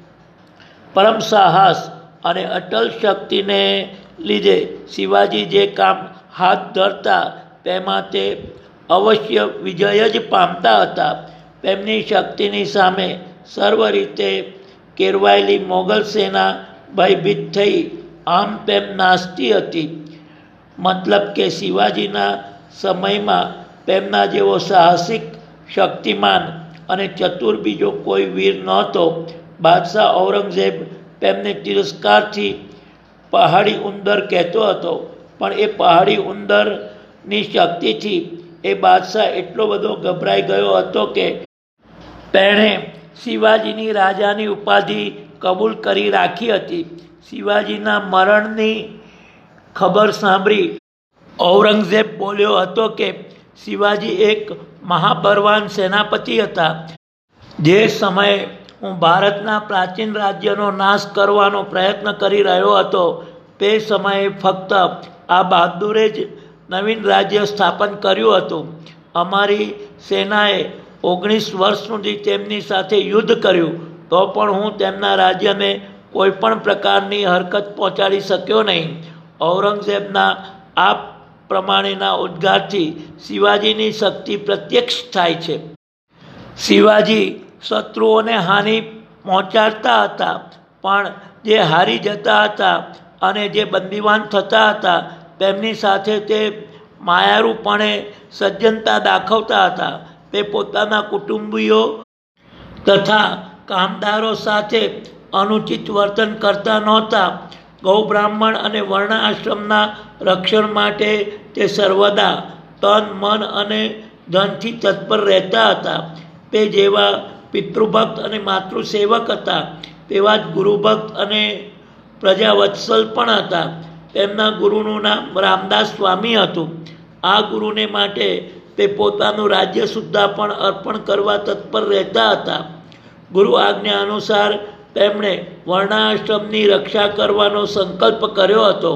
પરમ સાહસ અને અટલ શક્તિને લીધે શિવાજી જે કામ હાથ ધરતા તેમાં તે અવશ્ય વિજય જ પામતા હતા. તેમની શક્તિની સામે સર્વ રીતે કેરવાયેલી મોગલ સેના ભયભીત થઈ આમ તેમ નાસતી હતી. મતલબ કે શિવાજીના સમયમાં તેમના જેવો સાહસિક, શક્તિમાન અને ચતુર બીજો કોઈ વીર નહોતો. બાદશાહ ઔરંગઝેબ તેમને તિરસ્કારથી પહાડી ઉંદર કહેતો હતો, પણ એ પહાડી ઉંદરની શક્તિથી એ બાદશાહ એટલો બધો ગભરાઈ ગયો હતો કે તેણે શિવાજીની રાજાની ઉપાધિ કબૂલ કરી રાખી હતી. શિવાજીના મરણની ખબર સાંભળી ઔરંગઝેબ બોલ્યો હતો કે શિવાજી એક મહાબળવાન સેનાપતિ હતા. જે સમયે હું ભારતના પ્રાચીન રાજ્યનો નાશ કરવાનો પ્રયત્ન કરી રહ્યો હતો, તે સમયે ફક્ત આ બહાદુરે જ નવીન રાજ્ય સ્થાપન કર્યું હતું. અમારી સેનાએ ઓગણીસ વર્ષ સુધી તેમની સાથે યુદ્ધ કર્યું, તો પણ હું તેમના રાજ્યને કોઈ પણ પ્રકારની હરકત પહોંચાડી શક્યો નહીં. ઔરંગઝેબના આ પ્રમાણેના ઉદ્ગારથી શિવાજીની શક્તિ પ્રત્યક્ષ થાય છે. શિવાજી શત્રુઓને હાનિ પહોંચાડતા હતા, પણ જે હારી જતા હતા અને જે બંદીવાન થતા હતા તેમની સાથે તે માયારૂપણે સજ્જનતા દાખવતા હતા. તે પોતાના કુટુંબીઓ તથા કામદારો સાથે અનુચિત વર્તન કરતા નહોતા. ગૌ બ્રાહ્મણ અને વર્ણ આશ્રમના રક્ષણ માટે તે સર્વદા તન, મન અને ધનથી તત્પર રહેતા હતા. તે જેવા પિતૃભક્ત અને માતૃસેવક હતા, તેવા જ ગુરુભક્ત અને પ્રજાવત્સલ પણ હતા. તેમના ગુરુનું નામ રામદાસ સ્વામી હતું. આ ગુરુને માટે તે પોતાનું રાજ્ય સુદ્ધા પણ અર્પણ કરવા તત્પર રહેતા હતા. ગુરુ આજ્ઞા અનુસાર તેમણે વર્ણાશ્રમની રક્ષા કરવાનો સંકલ્પ કર્યો હતો.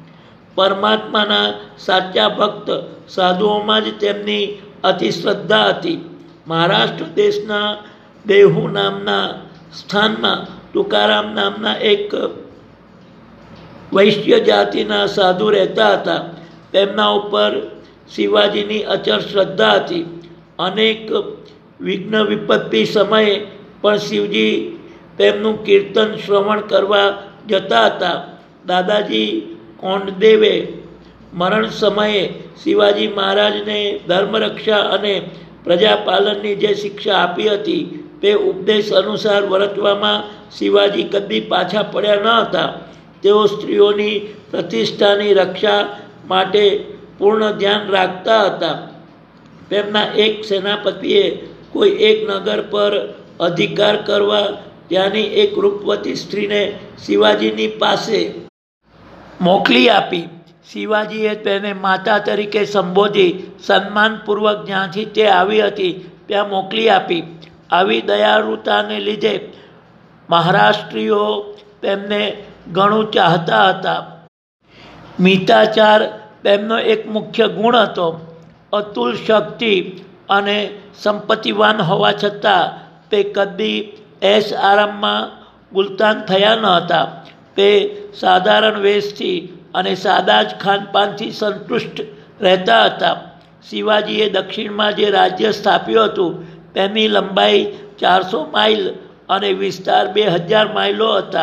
પરમાત્માના સાચા ભક્ત સાધુઓમાં જ તેમની અતિ શ્રદ્ધા હતી. મહારાષ્ટ્ર દેશના દેહુ નામના સ્થાનમાં તુકારામ નામના એક વૈશ્ય જાતિના સાધુ રહેતા હતા. તેમના ઉપર શિવાજીની અચળ શ્રદ્ધા હતી. અનેક વિઘ્ન વિપત્તિ સમયે પણ શિવજી તેમનું કીર્તન શ્રવણ કરવા જતા હતા. દાદાજી કોંડદેવે મરણ સમયે શિવાજી મહારાજને ધર્મરક્ષા અને પ્રજાપાલનની જે શિક્ષા આપી હતી તે ઉપદેશ અનુસાર વર્તવામાં શિવાજી કદી પાછા પડ્યા ન હતા. તેઓ સ્ત્રીઓની પ્રતિષ્ઠાની રક્ષા માટે પૂર્ણ ધ્યાન રાખતા હતા. તેમના એક સેનાપતિએ કોઈ એક નગર પર અધિકાર કરવા ત્યાંની એક રૂપવતી સ્ત્રીને શિવાજીની પાસે મોકલી આપી. શિવાજીએ તેને માતા તરીકે સંબોધી સન્માનપૂર્વક જ્યાંથી તે આવી હતી ત્યાં મોકલી આપી. આવી દયાળુતાને લીધે મહારાષ્ટ્રીઓ તેમને ઘણું ચાહતા હતા. મિતાચાર તેમનો એક મુખ્ય ગુણ હતો. અતુલ શક્તિ અને સંપત્તિવાન હોવા છતાં તે કદી એશ આરામમાં ગુલતાન થયા ન હતા. તે સાધારણ વેશથી અને સાદા જ ખાનપાનથી સંતુષ્ટ રહેતા હતા. શિવાજીએ દક્ષિણમાં જે રાજ્ય સ્થાપ્યું હતું તેની લંબાઈ ચારસો માઇલ અને વિસ્તાર બે હજાર માઇલો હતા.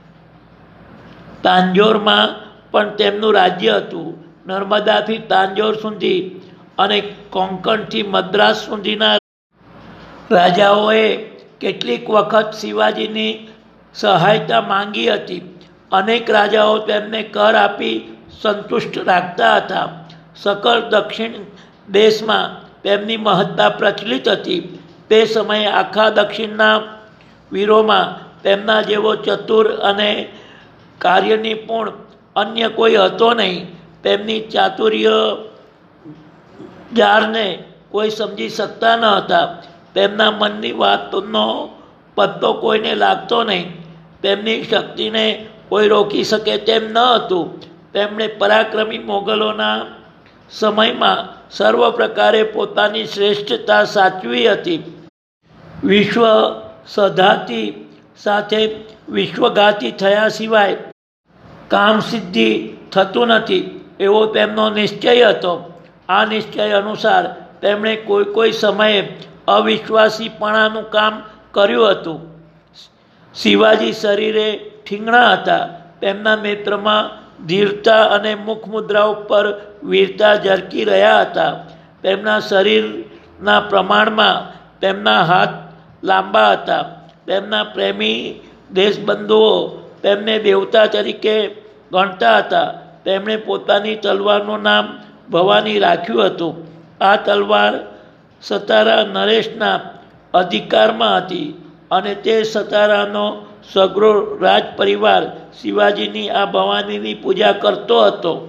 તાંજોરમાં પણ તેમનું રાજ્ય હતું. નર્મદાથી તાંજોર સુધી અને કોંકણથી મદ્રાસ સુધીના રાજાઓએ કેટલીક વખત શિવાજીની સહાયતા માંગી હતી. અનેક રાજાઓ તેમને કર આપી સંતુષ્ટ રાખતા હતા. સકળ દક્ષિણ દેશમાં તેમની મહત્તા પ્રચલિત હતી. તે સમયે આખા દક્ષિણના વીરોમાં તેમના જેવો ચતુર અને કાર્યનિપુણ અન્ય કોઈ હતો નહીં. તેમની ચાતુર્ય જારને કોઈ સમજી શકતા ન હતા. તેમના મનની વાતનો પત્તો કોઈને લાગતો નહીં. તેમની શક્તિને કોઈ રોકી શકે તેમ ન હતું. તેમણે પરાક્રમી મોગલોના સમયમાં સર્વ પ્રકારે પોતાની શ્રેષ્ઠતા સાચવી હતી. વિશ્વ સધાતી સાથે વિશ્વઘાતી થયા સિવાય કામ સિદ્ધિ થતું નથી એવો તેમનો નિશ્ચય હતો. આ નિશ્ચય અનુસાર તેમણે કોઈ કોઈ સમયે અવિશ્વાસીપણાનું કામ કર્યું હતું. શિવાજી શરીરે ઠીંગણા હતા. તેમના નેત્રમાં ધીરતા અને મુખમુદ્રા ઉપર વીરતા ઝરકી રહ્યા હતા. તેમના શરીરના પ્રમાણમાં તેમના હાથ લાંબા હતા. તેમના પ્રેમી દેશબંધુઓ તેમને દેવતા તરીકે ગણતા હતા. તેમણે પોતાની તલવારનું નામ ભવાની રાખ્યું હતું. આ તલવાર સતારા નરેશના અધિકારમાં હતી અને તે સતારાનો સગરો રાજ પરિવાર શિવાજીની આ ભવાનીની પૂજા કરતો હતો.